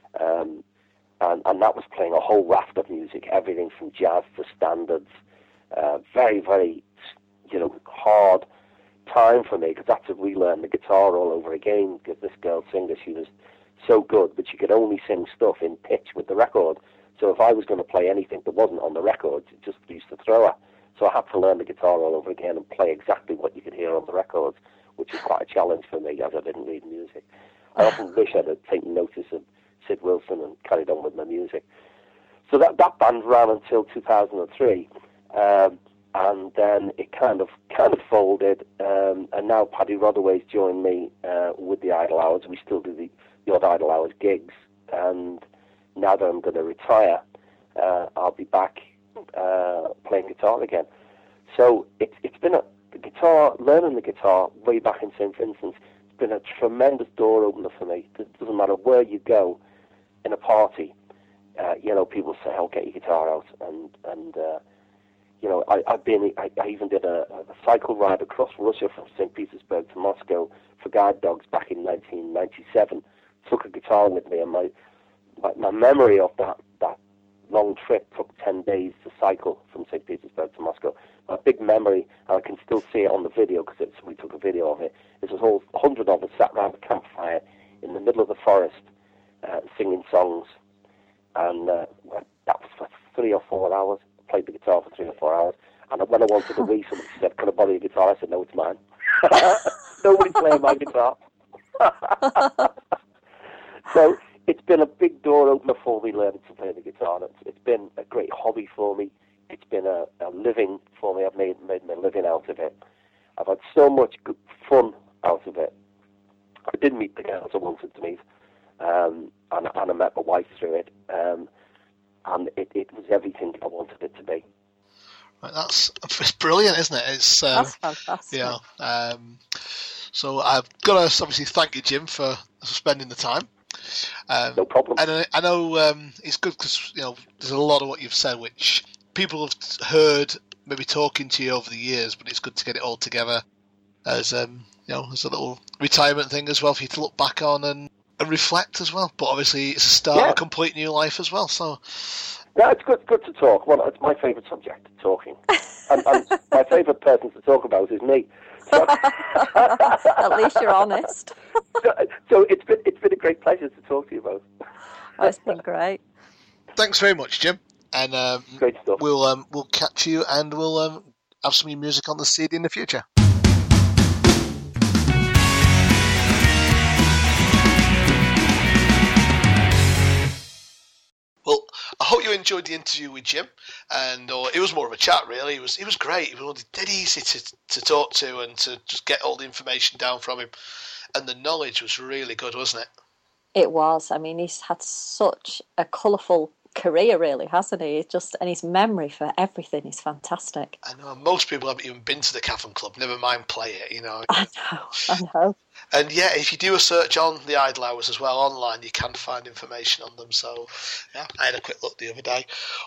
Um, and, and that was playing a whole raft of music, everything from jazz to standards, uh, very, very, you know, hard time for me, because I had to relearn the guitar all over again, because this girl singer, she was so good, but she could only sing stuff in pitch with the record. So if I was going to play anything that wasn't on the record, it just used to throw her. So I had to learn the guitar all over again and play exactly what you could hear on the records, which was quite a challenge for me, as I didn't read music. I often wish I'd have taken notice of Sid Wilson and carried on with my music. So that, that band ran until two thousand three, um, and then it kind of kind of folded, um, and now Paddy Rodaway's joined me uh, with the Idle Hours. We still do the, the odd Idle Hours gigs, and now that I'm going to retire, uh, I'll be back uh, playing guitar again. So it, it's been a the guitar, learning the guitar way back in Saint Vincent's, it's been a tremendous door opener for me. It doesn't matter where you go in a party, uh, you know, people say, "Oh, get your guitar out," and and uh, you know, I, I've been, I, I even did a, a cycle ride across Russia from Saint Petersburg to Moscow for guide dogs back in nineteen ninety-seven. Took a guitar with me, and my my, my memory of that that long trip took ten days to cycle from Saint Petersburg to Moscow. A big memory, and I can still see it on the video because we took a video of it. It was a whole hundred of us sat around a campfire in the middle of the forest, uh, singing songs, and uh, that was for three or four hours. I played the guitar for three or four hours, and when I wanted to wee, somebody said, "Can I borrow your guitar?" I said, "No, it's mine." Nobody's playing my guitar. So it's been a big door opener for me learning to play the guitar. It's, it's been a great hobby for me. It's been a, a living for me. I've made made my living out of it. I've had so much good fun out of it. I did meet the girls I wanted to meet, um, and, and I met my wife through it, um, and it, it was everything I wanted it to be. Right, that's it's brilliant, isn't it? It's um, That's fantastic. Yeah. Um, so I've got to obviously thank you, Jim, for, for spending the time. Um, No problem. And I, I know um, it's good because you know there's a lot of what you've said which people have heard maybe talking to you over the years, but it's good to get it all together as um, you know as a little retirement thing as well for you to look back on and, and reflect as well. But obviously it's a start Yeah. of a complete new life as well. So Yeah, it's good good to talk. Well, it's my favourite subject, talking. and, and my favourite person to talk about is me. So, At least you're honest. so, so it's been it's been a great pleasure to talk to you both. Oh, it's been great. thanks very much, Jim. And um, Great stuff. we'll um, we'll catch you and we'll um, have some new music on the C D in the future. Well, I hope you enjoyed the interview with Jim, and or it was more of a chat really. It was it was great. It was dead easy to to talk to and to just get all the information down from him, and the knowledge was really good, wasn't it? It was. I mean, he's had such a colourful career, really, hasn't he? It's just, and his memory for everything is fantastic. I know most people haven't even been to the Cavern Club, never mind play it, you know. I know, I know. And yeah, if you do a search on the Idle Hours as well online, you can find information on them. So yeah, I had a quick look the other day.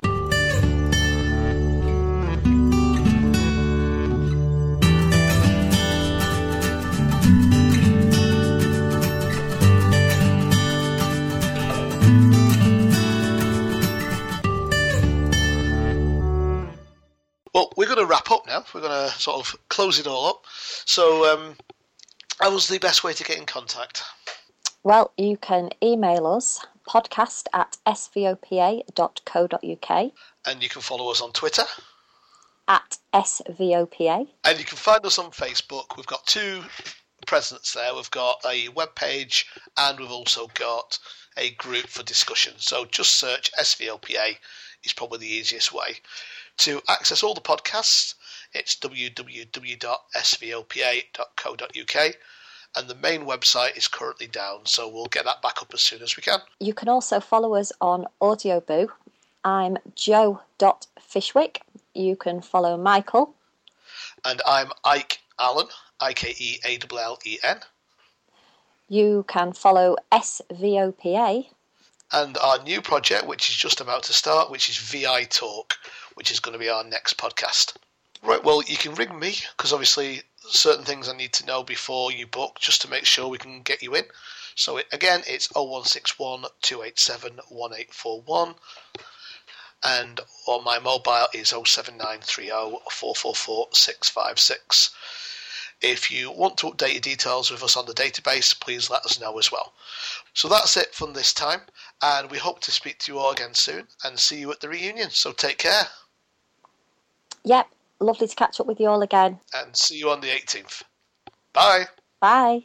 Well, we're going to wrap up now. We're going to sort of close it all up. So, um, how was the best way to get in contact? Well, you can email us, podcast at s v o p a dot co dot u k. And you can follow us on Twitter. At S V O P A. And you can find us on Facebook. We've got two presence there. We've got a web page and we've also got a group for discussion. So just search S V O P A is probably the easiest way. To access all the podcasts, it's w w w dot s v o p a dot co dot u k, and the main website is currently down, so we'll get that back up as soon as we can. You can also follow us on Audioboo. I'm joe dot fishwick. You can follow Michael. And I'm Ike Allen, I K E A L L E N. You can follow S V O P A. And our new project, which is just about to start, which is V I Talk, which is going to be our next podcast. Right, well, you can ring me, because obviously certain things I need to know before you book, just to make sure we can get you in. So, it, again, it's oh one six one, two eight seven, one eight four one. and on my mobile is oh seven nine three oh, four four four, six five six. If you want to update your details with us on the database, please let us know as well. So that's it from this time, and we hope to speak to you all again soon and see you at the reunion. So take care. Yep, lovely to catch up with you all again. And see you on the eighteenth. Bye. Bye.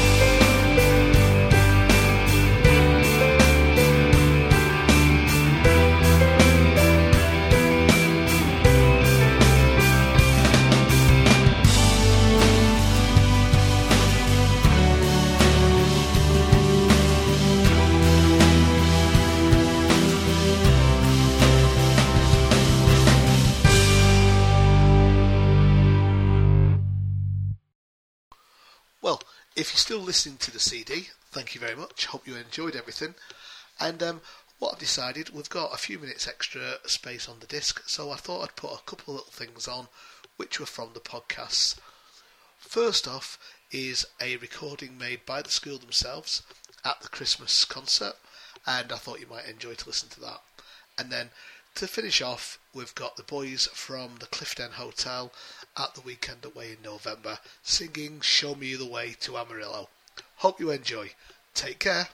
Well, if you're still listening to the C D, thank you very much. Hope you enjoyed everything. And um, what I've decided, we've got a few minutes extra space on the disc, so I thought I'd put a couple of little things on which were from the podcasts. First off is a recording made by the school themselves at the Christmas concert, and I thought you might enjoy to listen to that. And then to finish off, we've got the boys from the Clifton Hotel at the weekend away in November singing Show Me the Way to Amarillo. Hope you enjoy. Take care.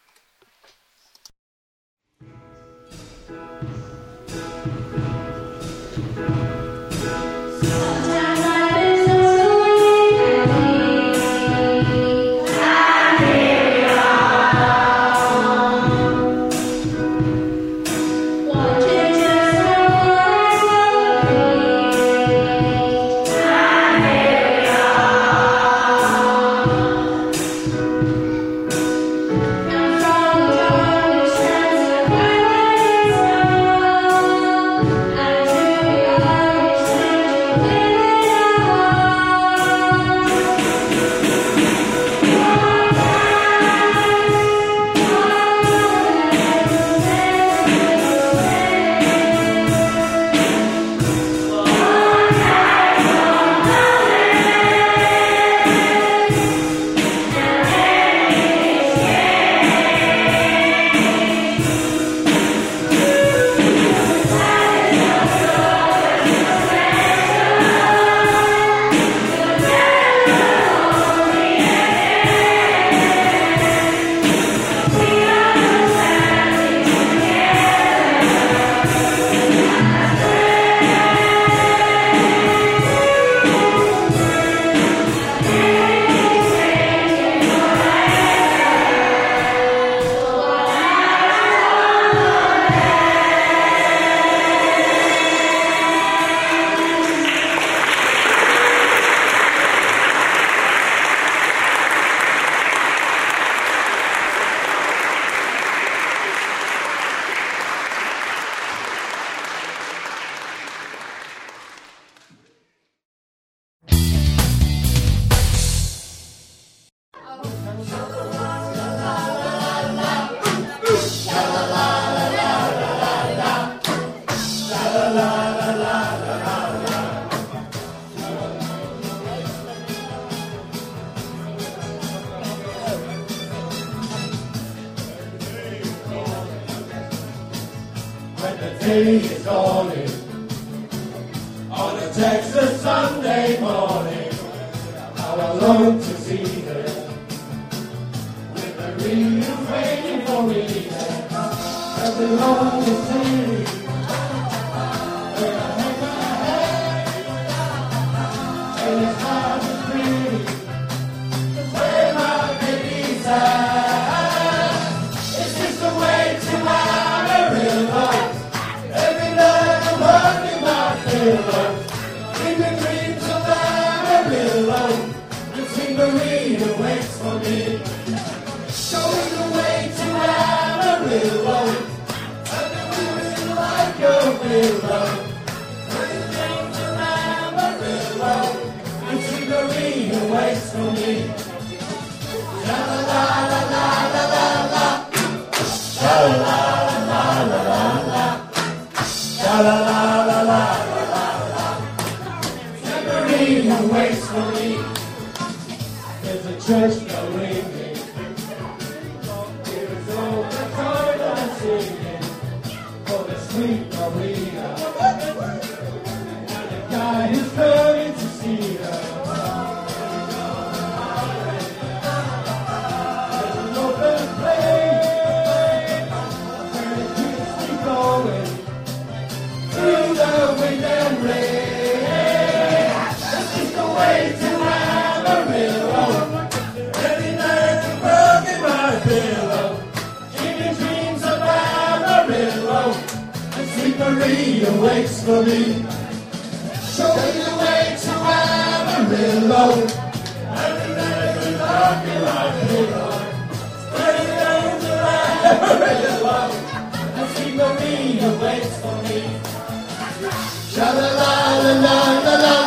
day is dawning on a Texas Sunday morning. How I long to see her with the readers waiting for me there. As the lonely city where I hang my head, and it's hard to breathe where my baby's at. Is this the way to Amarillo? Every night I'm hugging my pillow, dreaming dreams of Amarillo. The Tingarina waits for me. Show me the way to Amarillo. I've been moving like a willow. Dreaming dreams of Amarillo. The Tingarina waits for me. La la la la la la la la. La la la la la la la. La la la la la la la. Tingarina waits for me. There's a church bell ringing. Here is all the corridor singing for the sweet. Maria. The guy is coming to see her. There's an open place where the kids keep going through the wind and rain. This is the way to Amarillo. Every night I'm broken my pillow, dreaming dreams of Amarillo, and sweet Maria waits for me. Show me the way to Amarillo. Every night I'm broken my pillow, every night to Amarillo, and sweet Maria waits for me. Sha la la la la la la.